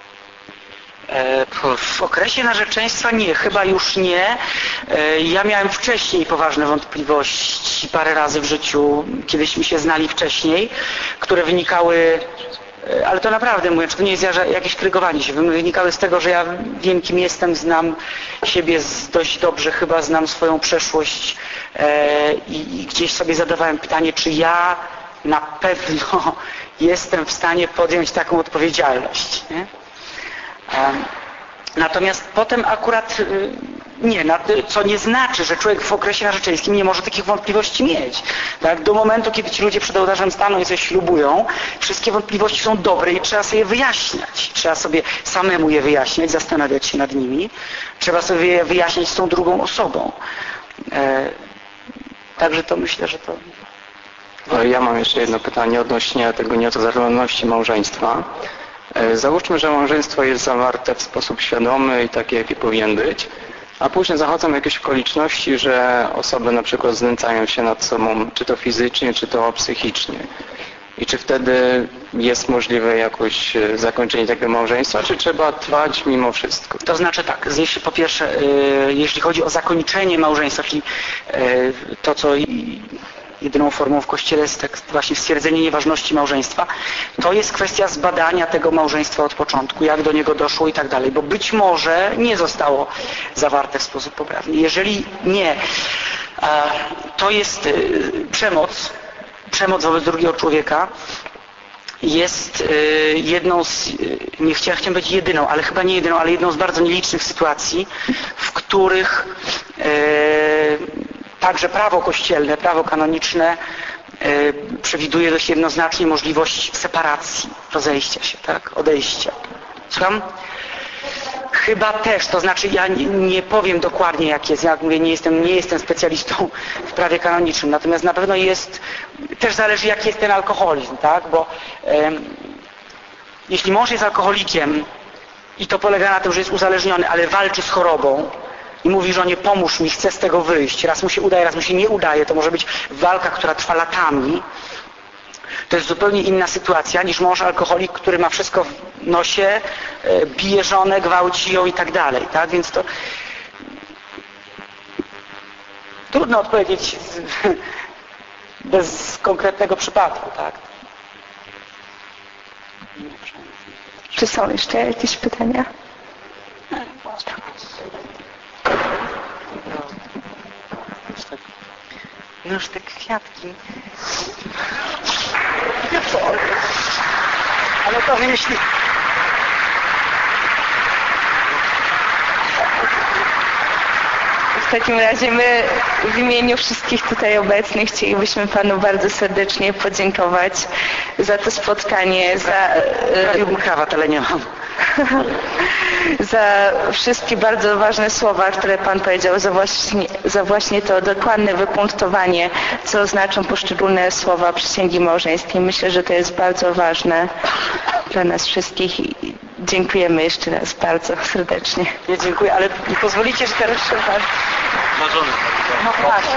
A: W okresie narzeczeństwa nie, chyba już nie. Ja miałem wcześniej poważne wątpliwości parę razy w życiu, kiedyśmy się znali wcześniej, które wynikały, ale to naprawdę mówię, to nie jest jakieś krygowanie się, wynikały z tego, że ja wiem, kim jestem, znam siebie dość dobrze, chyba znam swoją przeszłość i gdzieś sobie zadawałem pytanie, czy ja na pewno jestem w stanie podjąć taką odpowiedzialność. Nie? Natomiast potem akurat nie, co nie znaczy, że człowiek w okresie narzeczeńskim nie może takich wątpliwości mieć. Tak? Do momentu, kiedy ci ludzie przed ołtarzem staną i coś ślubują, wszystkie wątpliwości są dobre i trzeba sobie je wyjaśniać. Trzeba sobie samemu je wyjaśniać, zastanawiać się nad nimi. Trzeba sobie je wyjaśniać z tą drugą osobą. Także to myślę, że to...
J: Ja mam jeszcze jedno pytanie odnośnie tego niedozależności małżeństwa. Załóżmy, że małżeństwo jest zawarte w sposób świadomy i takie, jaki powinien być, a później zachodzą jakieś okoliczności, że osoby na przykład znęcają się nad sobą, czy to fizycznie, czy to psychicznie. I czy wtedy jest możliwe jakoś zakończenie tego małżeństwa, czy trzeba trwać mimo wszystko?
A: To znaczy tak, po pierwsze, jeśli chodzi o zakończenie małżeństwa, czyli to, co jedyną formą w Kościele jest tak właśnie stwierdzenie nieważności małżeństwa, to jest kwestia zbadania tego małżeństwa od początku, jak do niego doszło i tak dalej, bo być może nie zostało zawarte w sposób poprawny. Jeżeli nie, to jest przemoc wobec drugiego człowieka jest jedną z, nie chciałem być jedyną, ale chyba nie jedyną, ale jedną z bardzo nielicznych sytuacji, w których także prawo kościelne, prawo kanoniczne przewiduje dość jednoznacznie możliwość separacji, rozejścia się, tak, odejścia. Słucham? Chyba też, to znaczy ja nie powiem dokładnie jak jest, jak mówię, nie jestem specjalistą w prawie kanonicznym, natomiast na pewno jest, też zależy jaki jest ten alkoholizm, tak, bo jeśli mąż jest alkoholikiem i to polega na tym, że jest uzależniony, ale walczy z chorobą, i mówi żonie, pomóż mi, chcę z tego wyjść. Raz mu się udaje, raz mu się nie udaje. To może być walka, która trwa latami. To jest zupełnie inna sytuacja niż mąż alkoholik, który ma wszystko w nosie, bije żonę, gwałci ją i tak dalej. Tak? Więc to trudno odpowiedzieć bez konkretnego przypadku. Tak?
H: Czy są jeszcze jakieś pytania?
A: No już te kwiatki. Ale to wymyśli.
H: W takim razie my w imieniu wszystkich tutaj obecnych chcielibyśmy Panu bardzo serdecznie podziękować za to spotkanie, za...
A: Prawiłbym krawat, ale nie mam.
H: za wszystkie bardzo ważne słowa, które Pan powiedział, za właśnie to dokładne wypunktowanie, co znaczą poszczególne słowa przysięgi małżeńskiej. Myślę, że to jest bardzo ważne dla nas wszystkich i dziękujemy jeszcze raz bardzo serdecznie.
A: Ja dziękuję, ale pozwolicie, że teraz trzeba... No właśnie.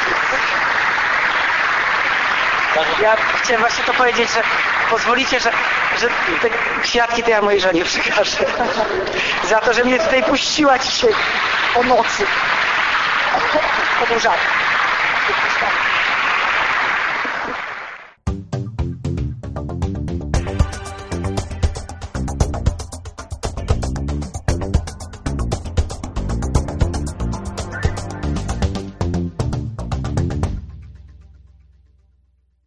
A: Ja chciałem właśnie to powiedzieć, że pozwolicie, że te kwiatki to ja mojej żonie przekażę. Za to, że mnie tutaj puściła dzisiaj o nocy. To był żart.